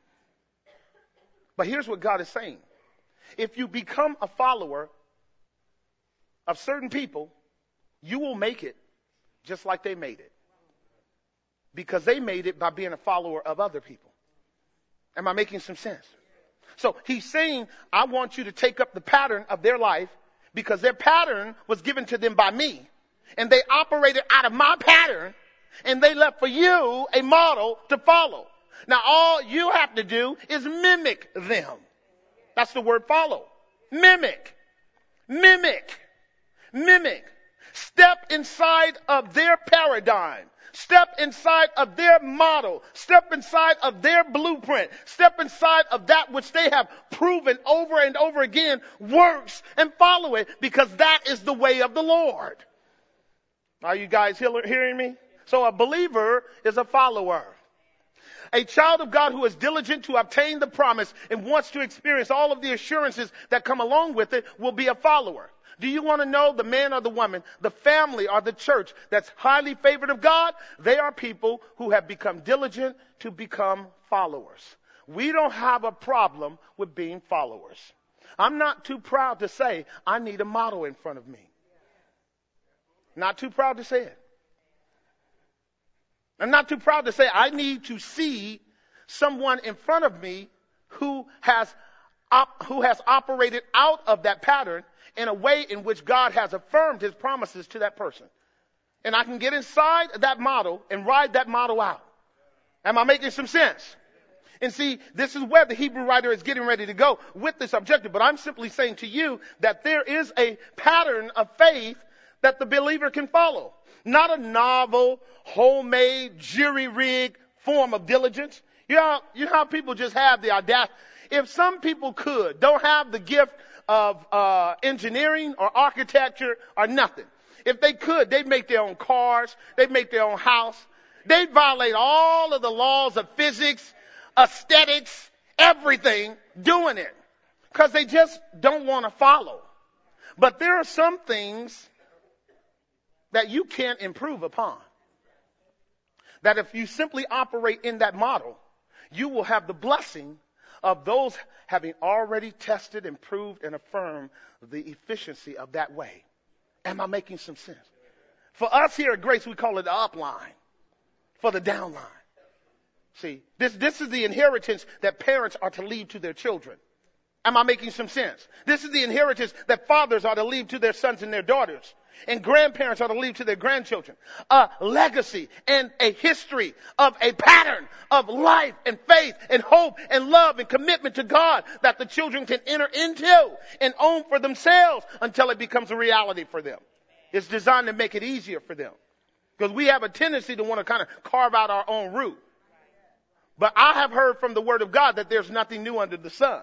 A: But here's what God is saying. If you become a follower of certain people, you will make it just like they made it. Because they made it by being a follower of other people. Am I making some sense? So he's saying, I want you to take up the pattern of their life because their pattern was given to them by me. And they operated out of my pattern and they left for you a model to follow. Now all you have to do is mimic them. That's the word follow. Mimic. Mimic. Mimic. Step inside of their paradigm. Step inside of their model. Step inside of their blueprint. Step inside of that which they have proven over and over again works and follow it because that is the way of the Lord. Are you guys hearing me? So a believer is a follower. A child of God who is diligent to obtain the promise and wants to experience all of the assurances that come along with it will be a follower. Do you want to know the man or the woman, the family or the church that's highly favored of God? They are people who have become diligent to become followers. We don't have a problem with being followers. I'm not too proud to say I need a model in front of me. Not too proud to say it. I'm not too proud to say I need to see someone in front of me who has op- who has operated out of that pattern in a way in which God has affirmed his promises to that person. And I can get inside that model and ride that model out. Am I making some sense? And see, this is where the Hebrew writer is getting ready to go with this objective. But I'm simply saying to you that there is a pattern of faith that the believer can follow. Not a novel, homemade, jury-rigged form of diligence. You know, you know how people just have the audacity. If some people could, don't have the gift of uh engineering or architecture or nothing. If they could, they'd make their own cars. They'd make their own house. They'd violate all of the laws of physics, aesthetics, everything doing it because they just don't want to follow. But there are some things that you can't improve upon. That if you simply operate in that model, you will have the blessing of those having already tested and proved and affirmed the efficiency of that way. Am I making some sense? For us here at Grace, we call it the upline. For the downline. See, this, this is the inheritance that parents are to leave to their children. Am I making some sense? This is the inheritance that fathers are to leave to their sons and their daughters, and grandparents are to leave to their grandchildren. A legacy and a history of a pattern of life and faith and hope and love and commitment to God that the children can enter into and own for themselves until it becomes a reality for them. It's designed to make it easier for them, because we have a tendency to want to kind of carve out our own route. But I have heard from the Word of God that there's nothing new under the sun.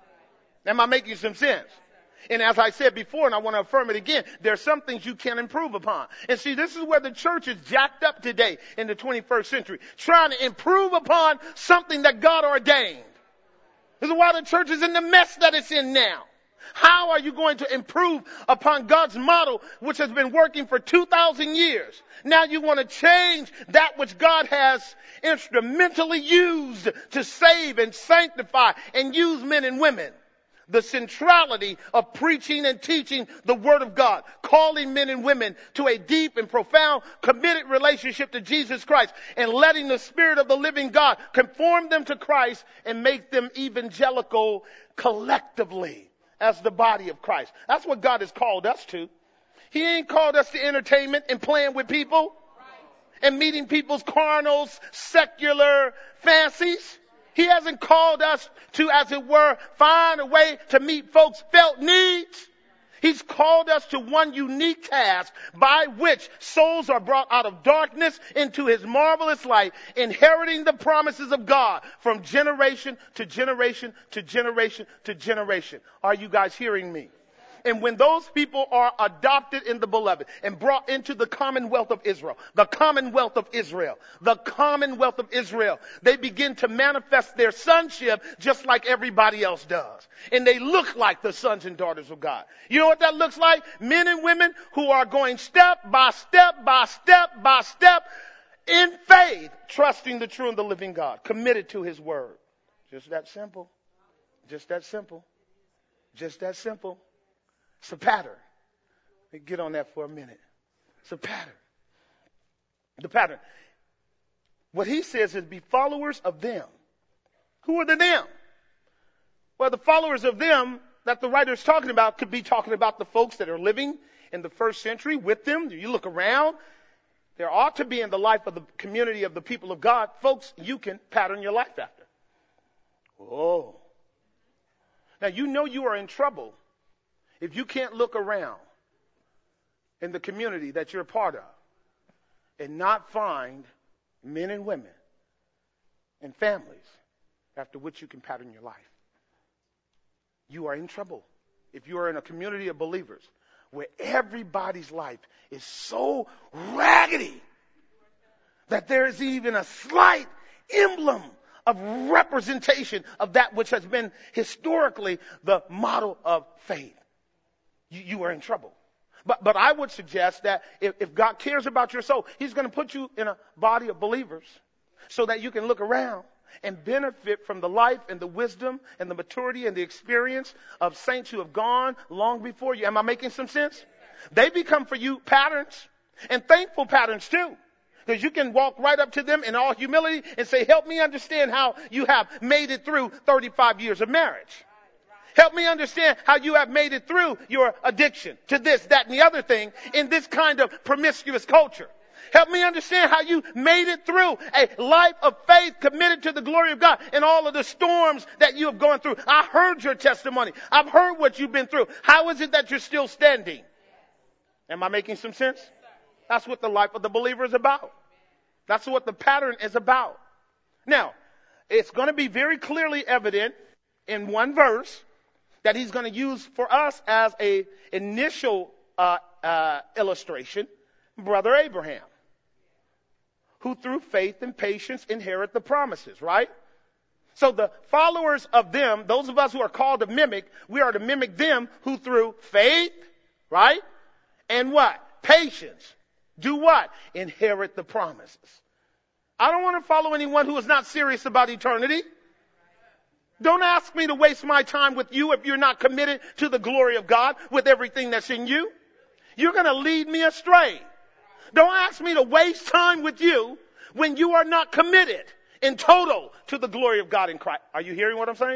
A: Am I making some sense? And as I said before, and I want to affirm it again, there are some things you can improve upon. And see, this is where the church is jacked up today in the twenty-first century, trying to improve upon something that God ordained. This is why the church is in the mess that it's in now. How are you going to improve upon God's model, which has been working for two thousand years? Now you want to change that which God has instrumentally used to save and sanctify and use men and women. The centrality of preaching and teaching the Word of God, calling men and women to a deep and profound committed relationship to Jesus Christ, and letting the Spirit of the living God conform them to Christ and make them evangelical collectively as the body of Christ. That's what God has called us to. He ain't called us to entertainment and playing with people and meeting people's carnal, secular fancies. He hasn't called us to, as it were, find a way to meet folks' felt needs. He's called us to one unique task by which souls are brought out of darkness into His marvelous light, inheriting the promises of God from generation to generation to generation to generation. Are you guys hearing me? And when those people are adopted in the beloved and brought into the commonwealth of Israel, the commonwealth of Israel, the commonwealth of Israel, they begin to manifest their sonship just like everybody else does. And they look like the sons and daughters of God. You know what that looks like? Men and women who are going step by step by step by step in faith, trusting the true and the living God, committed to His word. Just that simple. Just that simple. Just that simple. It's a pattern. Let me get on that for a minute. It's a pattern. The pattern. What he says is be followers of them. Who are the them? Well, the followers of them that the writer is talking about could be talking about the folks that are living in the first century with them. You look around, there ought to be in the life of the community of the people of God, folks you can pattern your life after. Oh. Now, you know you are in trouble if you can't look around in the community that you're a part of and not find men and women and families after which you can pattern your life. You are in trouble if you are in a community of believers where everybody's life is so raggedy that there is even a slight emblem of representation of that which has been historically the model of faith. You, you are in trouble. But, but I would suggest that if, if God cares about your soul, He's going to put you in a body of believers so that you can look around and benefit from the life and the wisdom and the maturity and the experience of saints who have gone long before you. Am I making some sense? They become for you patterns, and thankful patterns too. Because you can walk right up to them in all humility and say, help me understand how you have made it through thirty-five years of marriage. Help me understand how you have made it through your addiction to this, that, and the other thing in this kind of promiscuous culture. Help me understand how you made it through a life of faith committed to the glory of God and all of the storms that you have gone through. I heard your testimony. I've heard what you've been through. How is it that you're still standing? Am I making some sense? That's what the life of the believer is about. That's what the pattern is about. Now, it's going to be very clearly evident in one verse that he's going to use for us as a initial uh, uh, illustration, Brother Abraham, who through faith and patience inherit the promises, right? So the followers of them, those of us who are called to mimic, we are to mimic them who through faith, right? And what? Patience. Do what? Inherit the promises. I don't want to follow anyone who is not serious about eternity. Don't ask me to waste my time with you if you're not committed to the glory of God with everything that's in you. You're going to lead me astray. Don't ask me to waste time with you when you are not committed in total to the glory of God in Christ. Are you hearing what I'm saying?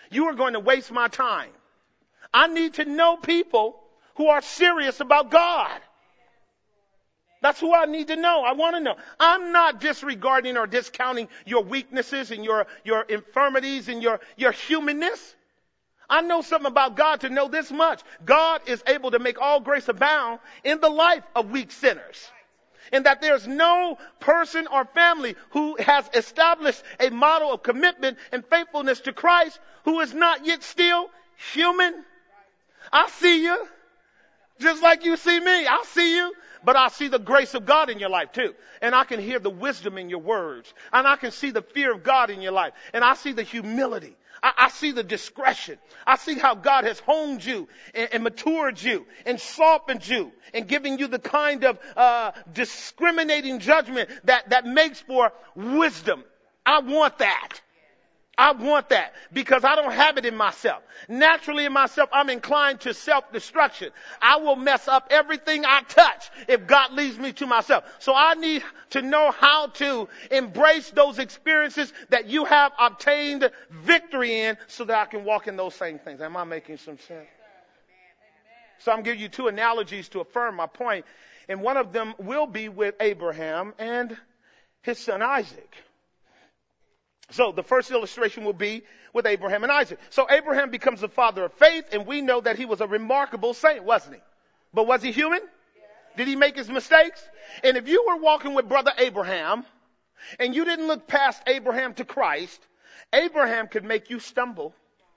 A: You are going to waste my time. I need to know people who are serious about God. That's who I need to know. I want to know. I'm not disregarding or discounting your weaknesses and your, your infirmities and your, your humanness. I know something about God to know this much. God is able to make all grace abound in the life of weak sinners. And that there's no person or family who has established a model of commitment and faithfulness to Christ who is not yet still human. I see you. Just like you see me. I see you. But I see the grace of God in your life too. And I can hear the wisdom in your words. And I can see the fear of God in your life. And I see the humility. I, I see the discretion. I see how God has honed you and, and matured you and softened you and giving you the kind of uh, discriminating judgment that, that makes for wisdom. I want that. I want that because I don't have it in myself. Naturally in myself, I'm inclined to self-destruction. I will mess up everything I touch if God leads me to myself. So I need to know how to embrace those experiences that you have obtained victory in so that I can walk in those same things. Am I making some sense? So I'm giving you two analogies to affirm my point. And one of them will be with Abraham and his son Isaac. So the first illustration will be with Abraham and Isaac. So Abraham becomes the father of faith, and we know that he was a remarkable saint, wasn't he? But was he human? Did he make his mistakes? And if you were walking with brother Abraham, and you didn't look past Abraham to Christ, Abraham could make you stumble.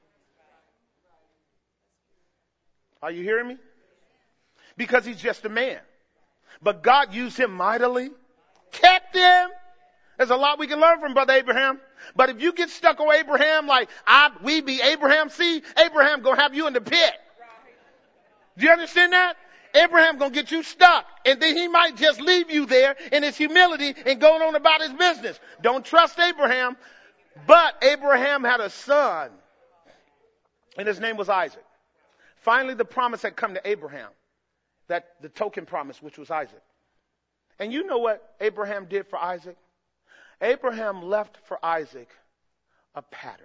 A: Are you hearing me? Because he's just a man. But God used him mightily, kept him. There's a lot we can learn from brother Abraham. But if you get stuck on Abraham like I, we be Abraham, see, Abraham gonna have you in the pit. Do you understand that? Abraham gonna get you stuck. And then he might just leave you there in his humility and going on about his business. Don't trust Abraham. But Abraham had a son. And his name was Isaac. Finally, the promise had come to Abraham. That the token promise, which was Isaac. And you know what Abraham did for Isaac? Abraham left for Isaac a pattern.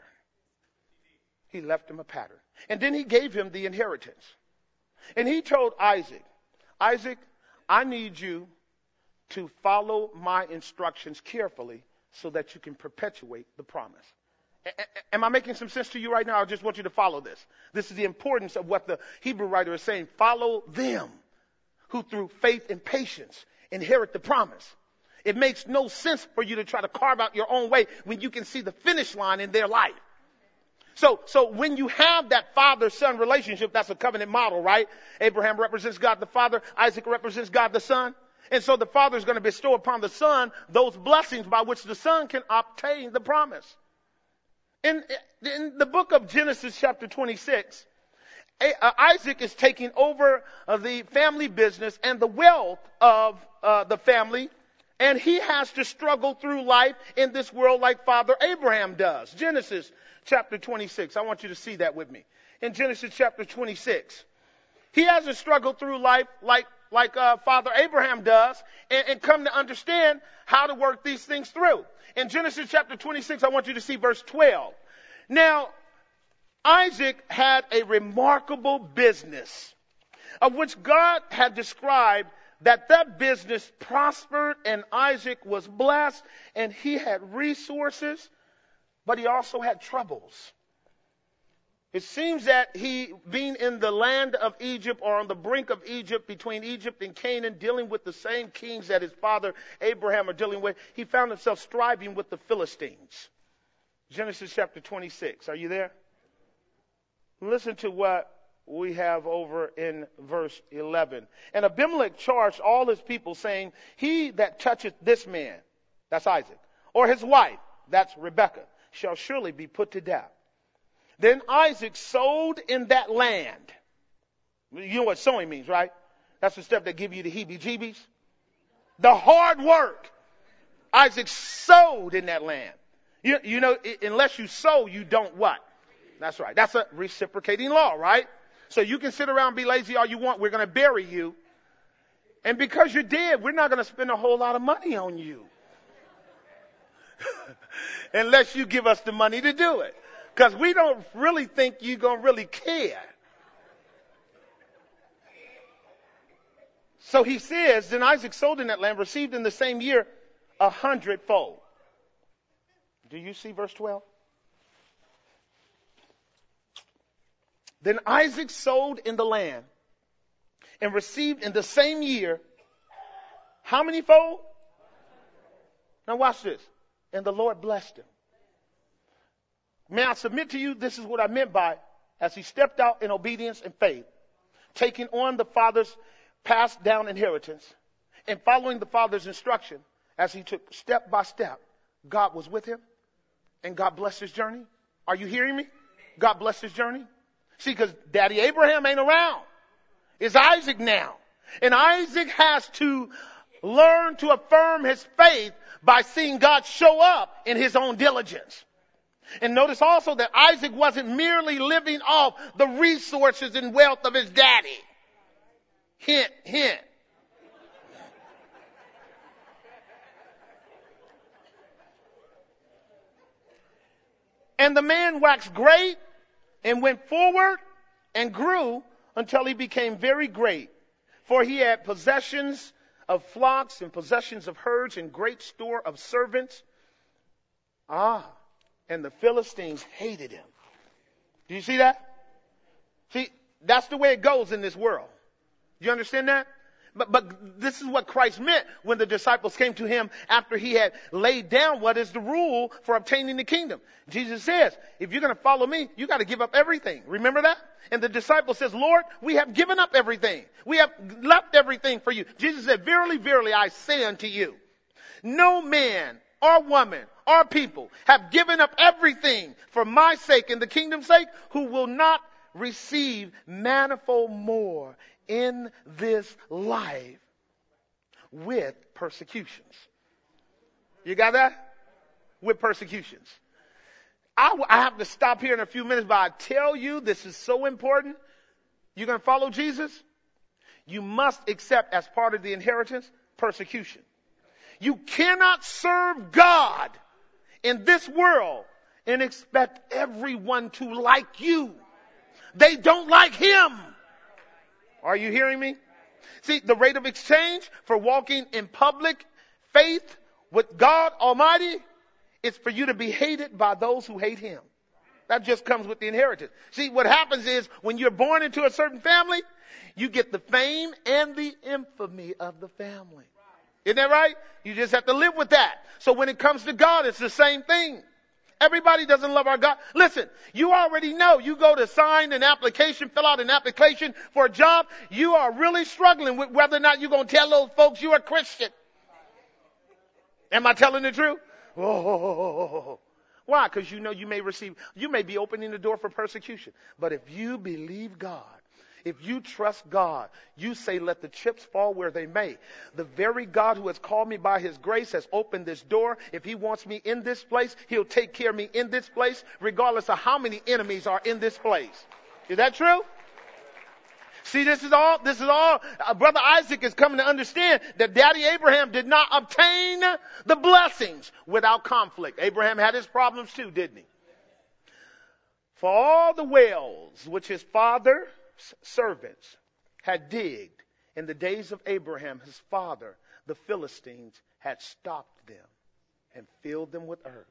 A: He left him a pattern. And then he gave him the inheritance. And he told Isaac, Isaac, I need you to follow my instructions carefully so that you can perpetuate the promise. A- a- am I making some sense to you right now? I just want you to follow this. This is the importance of what the Hebrew writer is saying. Follow them who through faith and patience inherit the promise. It makes no sense for you to try to carve out your own way when you can see the finish line in their life. So, so when you have that father-son relationship, that's a covenant model, right? Abraham represents God the Father. Isaac represents God the Son. And so the Father is going to bestow upon the Son those blessings by which the Son can obtain the promise. In, in the book of Genesis chapter twenty-six, Isaac is taking over the family business and the wealth of uh, the family. And he has to struggle through life in this world like Father Abraham does. Genesis chapter twenty-six. I want you to see that with me. In Genesis chapter twenty-six, he has to struggle through life like, like uh, Father Abraham does and, and come to understand how to work these things through. In Genesis chapter twenty-six, I want you to see verse twelve. Now, Isaac had a remarkable business of which God had described that that business prospered and Isaac was blessed and he had resources, but he also had troubles. It seems that he, being in the land of Egypt or on the brink of Egypt, between Egypt and Canaan, dealing with the same kings that his father Abraham are dealing with, he found himself striving with the Philistines. Genesis chapter twenty-six. Are you there? Listen to what we have over in verse eleven. And Abimelech charged all his people, saying, he that toucheth this man, that's Isaac, or his wife, that's Rebekah, shall surely be put to death. Then Isaac sowed in that land. You know what sowing means, right? That's the stuff that give you the heebie-jeebies. The hard work. Isaac sowed in that land. You, you know, unless you sow, you don't what? That's right. That's a reciprocating law, right? So you can sit around and be lazy all you want. We're going to bury you. And because you're dead, we're not going to spend a whole lot of money on you. Unless you give us the money to do it. Because we don't really think you're going to really care. So he says, then Isaac sold in that land, received in the same year a hundredfold. Do you see verse twelve? Then Isaac sowed in the land and received in the same year how many fold? Now watch this. And the Lord blessed him. May I submit to you, this is what I meant by, as he stepped out in obedience and faith, taking on the father's passed down inheritance and following the father's instruction as he took step by step, God was with him and God blessed his journey. Are you hearing me? God blessed his journey. See, because Daddy Abraham ain't around. It's Isaac now. And Isaac has to learn to affirm his faith by seeing God show up in his own diligence. And notice also that Isaac wasn't merely living off the resources and wealth of his daddy. Hint, hint. And the man waxed great and went forward and grew until he became very great. For he had possessions of flocks and possessions of herds and great store of servants. Ah, and the Philistines hated him. Do you see that? See, that's the way it goes in this world. Do you understand that? But, but this is what Christ meant when the disciples came to him after he had laid down what is the rule for obtaining the kingdom. Jesus says, if you're going to follow me, you got to give up everything. Remember that? And the disciple says, Lord, we have given up everything. We have left everything for you. Jesus said, verily, verily, I say unto you, no man or woman or people have given up everything for my sake and the kingdom's sake who will not receive manifold more in this life with persecutions. You got that? With persecutions. I, I have to stop here in a few minutes, but I tell you, this is so important. You're going to follow Jesus? You must accept as part of the inheritance, persecution. You cannot serve God in this world and expect everyone to like you. They don't like him. Are you hearing me? See, the rate of exchange for walking in public faith with God Almighty is for you to be hated by those who hate him. That just comes with the inheritance. See, what happens is when you're born into a certain family, you get the fame and the infamy of the family. Isn't that right? You just have to live with that. So when it comes to God, it's the same thing. Everybody doesn't love our God. Listen, you already know. You go to sign an application, fill out an application for a job. You are really struggling with whether or not you're going to tell those folks you're a Christian. Am I telling the truth? Oh. Why? Because you know you may receive, you may be opening the door for persecution. But if you believe God, if you trust God, you say, let the chips fall where they may. The very God who has called me by his grace has opened this door. If he wants me in this place, he'll take care of me in this place, regardless of how many enemies are in this place. Is that true? See, this is all, this is all, uh, Brother Isaac is coming to understand that Daddy Abraham did not obtain the blessings without conflict. Abraham had his problems too, didn't he? For all the wells which his father servants had digged in the days of Abraham, his father, the Philistines had stopped them and filled them with earth.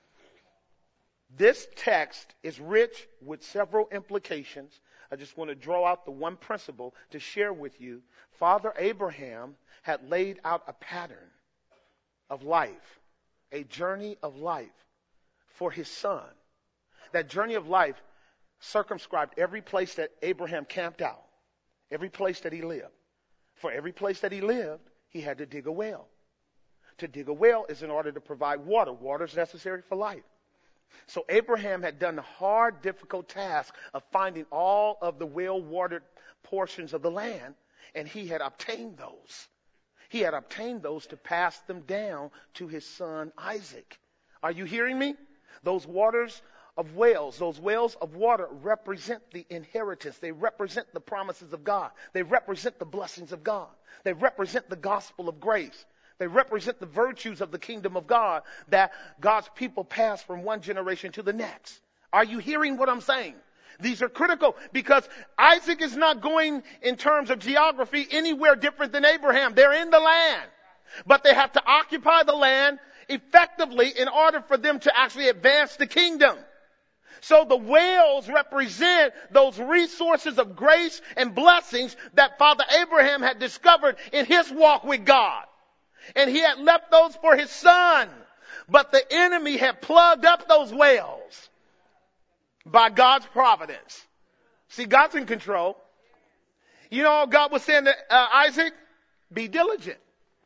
A: This text is rich with several implications. I just want to draw out the one principle to share with you. Father Abraham had laid out a pattern of life, a journey of life for his son. That journey of life circumscribed every place that Abraham camped out, every place that he lived. For every place that he lived, he had to dig a well. To dig a well is in order to provide water. Water is necessary for life. So Abraham had done the hard, difficult task of finding all of the well-watered portions of the land, and he had obtained those. He had obtained those to pass them down to his son Isaac. Are you hearing me? Those waters of wells, those wells of water represent the inheritance. They represent the promises of God. They represent the blessings of God. They represent the gospel of grace. They represent the virtues of the kingdom of God that God's people pass from one generation to the next. Are you hearing what I'm saying? These are critical because Isaac is not going in terms of geography anywhere different than Abraham. They're in the land, but they have to occupy the land effectively in order for them to actually advance the kingdom. So the whales represent those resources of grace and blessings that Father Abraham had discovered in his walk with God. And he had left those for his son. But the enemy had plugged up those whales by God's providence. See, God's in control. You know, God was saying to uh, Isaac, be diligent.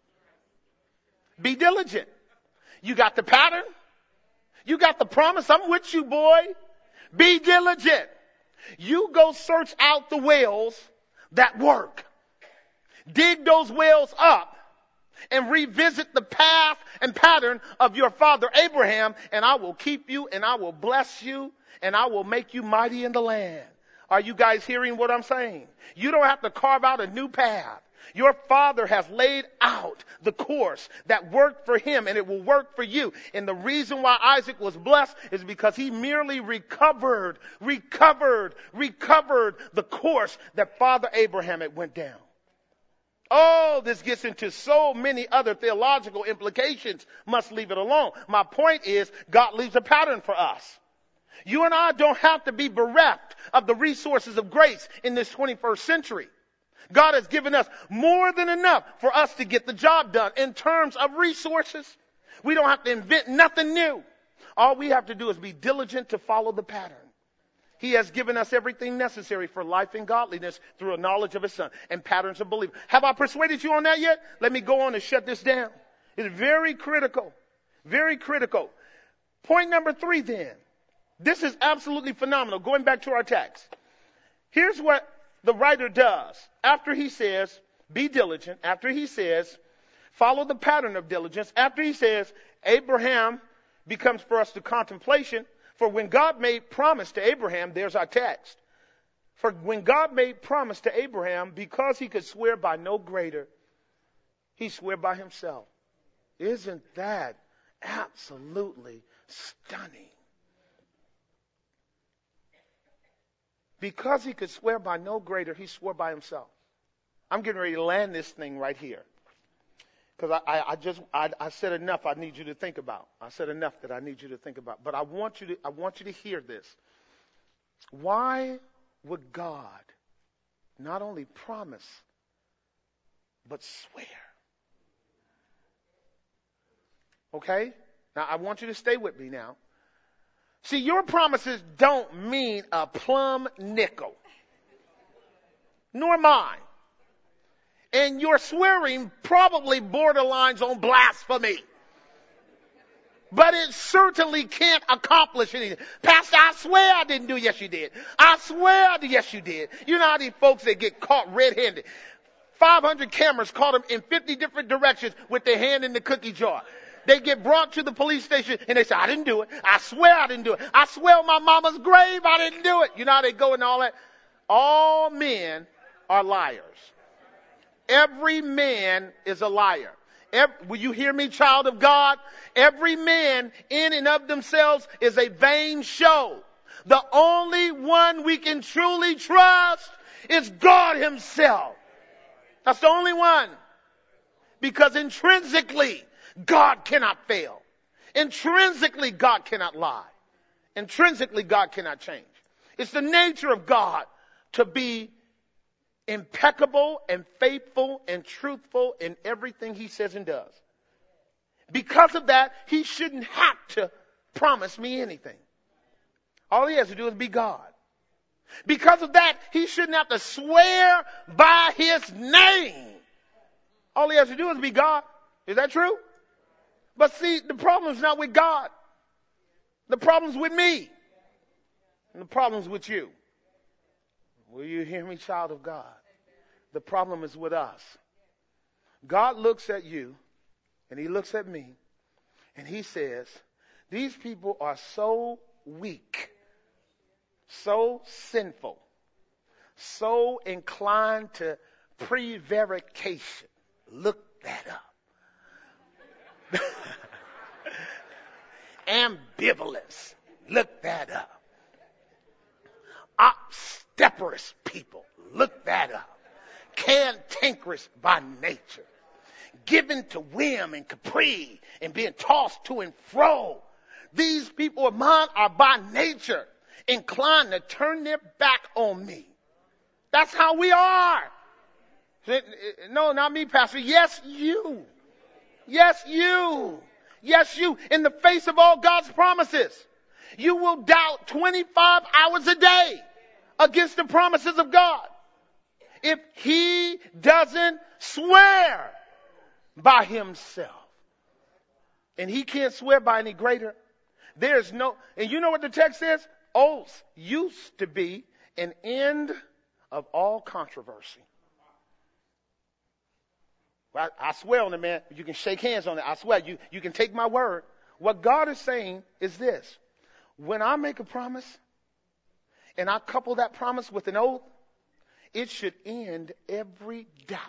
A: Be diligent. You got the pattern. You got the promise. I'm with you, boy. Be diligent. You go search out the wells that work. Dig those wells up and revisit the path and pattern of your father Abraham, and I will keep you and I will bless you and I will make you mighty in the land. Are you guys hearing what I'm saying? You don't have to carve out a new path. Your father has laid out the course that worked for him, and it will work for you. And the reason why Isaac was blessed is because he merely recovered, recovered, recovered the course that Father Abraham had went down. Oh, this gets into so many other theological implications. Must leave it alone. My point is, God leaves a pattern for us. You and I don't have to be bereft of the resources of grace in this twenty-first century. God has given us more than enough for us to get the job done in terms of resources. We don't have to invent nothing new. All we have to do is be diligent to follow the pattern. He has given us everything necessary for life and godliness through a knowledge of his son and patterns of belief. Have I persuaded you on that yet? Let me go on and shut this down. It's very critical. Very critical. Point number three then. This is absolutely phenomenal. Going back to our text. Here's what the writer does. After he says, be diligent. After he says, follow the pattern of diligence. After he says, Abraham becomes for us the contemplation. For when God made promise to Abraham, there's our text. For when God made promise to Abraham, because he could swear by no greater, he swore by himself. Isn't that absolutely stunning? Because he could swear by no greater, he swore by himself. I'm getting ready to land this thing right here. Because I, I, I just, I, I said enough I need you to think about. I said enough that I need you to think about. But I want you to, I want you to hear this. Why would God not only promise, but swear? Okay? Now I want you to stay with me now. See, your promises don't mean a plumb nickel. Nor mine. And your swearing probably borderlines on blasphemy. But it certainly can't accomplish anything. Pastor, I swear I didn't do it. Yes, you did. I swear I did. Yes, you did. You know how these folks that get caught red-handed. five hundred cameras caught them in fifty different directions with their hand in the cookie jar. They get brought to the police station and they say, I didn't do it. I swear I didn't do it. I swear on my mama's grave I didn't do it. You know how they go and all that? All men are liars. Every man is a liar. Every, will you hear me, child of God? Every man in and of themselves is a vain show. The only one we can truly trust is God himself. That's the only one. Because intrinsically, God cannot fail. Intrinsically, God cannot lie. Intrinsically, God cannot change. It's the nature of God to be impeccable and faithful and truthful in everything he says and does. Because of that, he shouldn't have to promise me anything. All he has to do is be God. Because of that, he shouldn't have to swear by his name. All he has to do is be God. Is that true? But see, the problem's not with God. The problem's with me. And the problem's with you. Will you hear me, child of God? The problem is with us. God looks at you and he looks at me and he says, these people are so weak, so sinful, so inclined to prevarication. Look that up. Ambivalence. Look that up. obstreperous people. Look that up. Cantankerous by nature. Given to whim and capri and being tossed to and fro. These people of mine are by nature inclined to turn their back on me. That's how we are. No, not me, Pastor. Yes, you. Yes, you. Yes, you. In the face of all God's promises, you will doubt twenty-five hours a day against the promises of God. If he doesn't swear by himself. And he can't swear by any greater. There's no, and you know what the text says? Oaths used to be an end of all controversy. I, I swear on it, man. You can shake hands on it. I swear, you, you can take my word. What God is saying is this. When I make a promise and I couple that promise with an oath, it should end every doubt,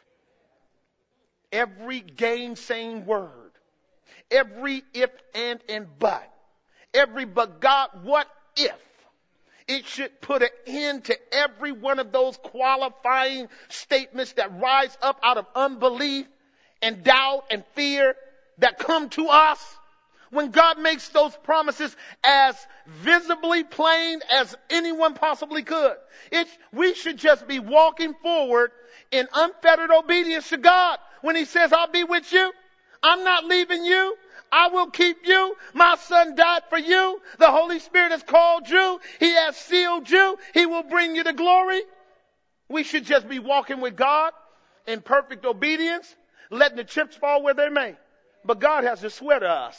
A: every gainsaying word, every if and and but, every but God, what if? It should put an end to every one of those qualifying statements that rise up out of unbelief and doubt and fear that come to us. When God makes those promises as visibly plain as anyone possibly could, it, we should just be walking forward in unfettered obedience to God. When he says, I'll be with you, I'm not leaving you. I will keep you. My son died for you. The Holy Spirit has called you. He has sealed you. He will bring you to glory. We should just be walking with God in perfect obedience, letting the chips fall where they may. But God has to swear to us.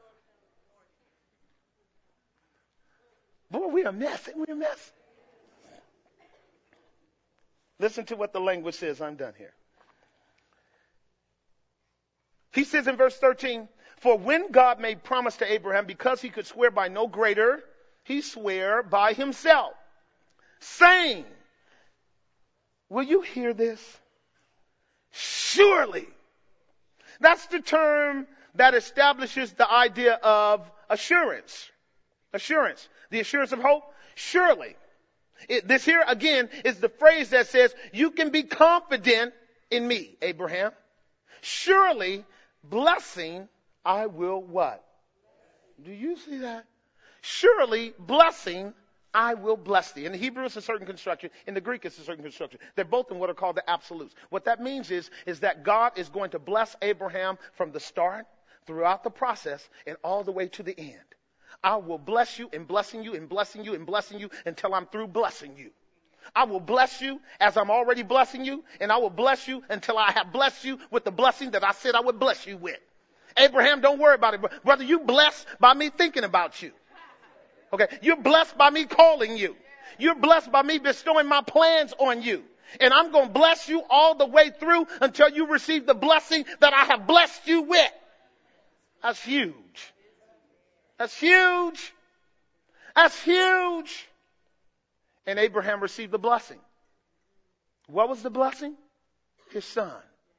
A: Boy, we're a mess. Ain't we a mess? Listen to what the language says. I'm done here. He says in verse thirteen, for when God made promise to Abraham, because he could swear by no greater, he swore by himself, saying, will you hear this? Surely. That's the term that establishes the idea of assurance. Assurance. The assurance of hope. Surely. It, this here again is the phrase that says, you can be confident in me, Abraham. Surely blessing I will what? Do you see that? Surely blessing I will bless thee. In the Hebrew it's a certain construction. In the Greek it's a certain construction. They're both in what are called the absolutes. What that means is, is that God is going to bless Abraham from the start, throughout the process, and all the way to the end. I will bless you and blessing you and blessing you and blessing you until I'm through blessing you. I will bless you as I'm already blessing you, and I will bless you until I have blessed you with the blessing that I said I would bless you with. Abraham, don't worry about it. Brother, you blessed by me thinking about you. Okay, you're blessed by me calling you. You're blessed by me bestowing my plans on you. And I'm going to bless you all the way through until you receive the blessing that I have blessed you with. That's huge. That's huge. That's huge. And Abraham received the blessing. What was the blessing? His son.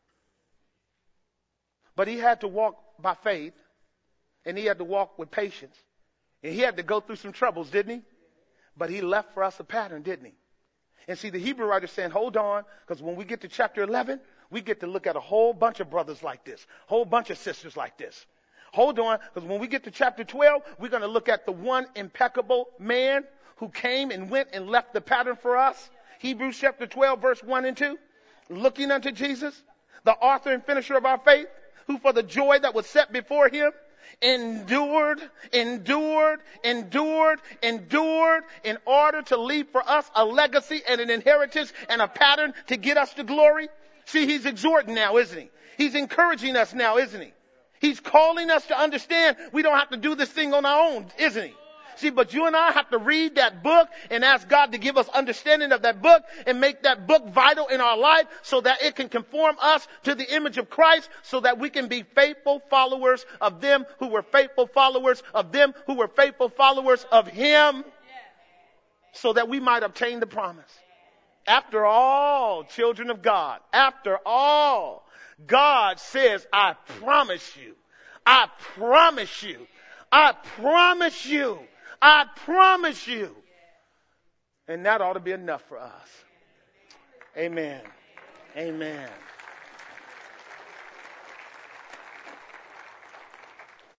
A: But he had to walk by faith, and he had to walk with patience, and he had to go through some troubles, didn't he? But he left for us a pattern, didn't he? And see, the Hebrew writer is saying, hold on, because when we get to chapter eleven, we get to look at a whole bunch of brothers like this, whole bunch of sisters like this. Hold on, because when we get to chapter twelve, we're going to look at the one impeccable man who came and went and left the pattern for us. Hebrews chapter twelve, verse one and two. Looking unto Jesus, the author and finisher of our faith, who for the joy that was set before him, endured, endured, endured, endured in order to leave for us a legacy and an inheritance and a pattern to get us to glory. See, he's exhorting now, isn't he? He's encouraging us now, isn't he? He's calling us to understand we don't have to do this thing on our own, isn't he? See, but you and I have to read that book and ask God to give us understanding of that book and make that book vital in our life so that it can conform us to the image of Christ, so that we can be faithful followers of them who were faithful followers of them who were faithful followers of him, so that we might obtain the promise. After all, children of God, after all, God says, I promise you, I promise you, I promise you, I promise you. And that ought to be enough for us. Amen. Amen.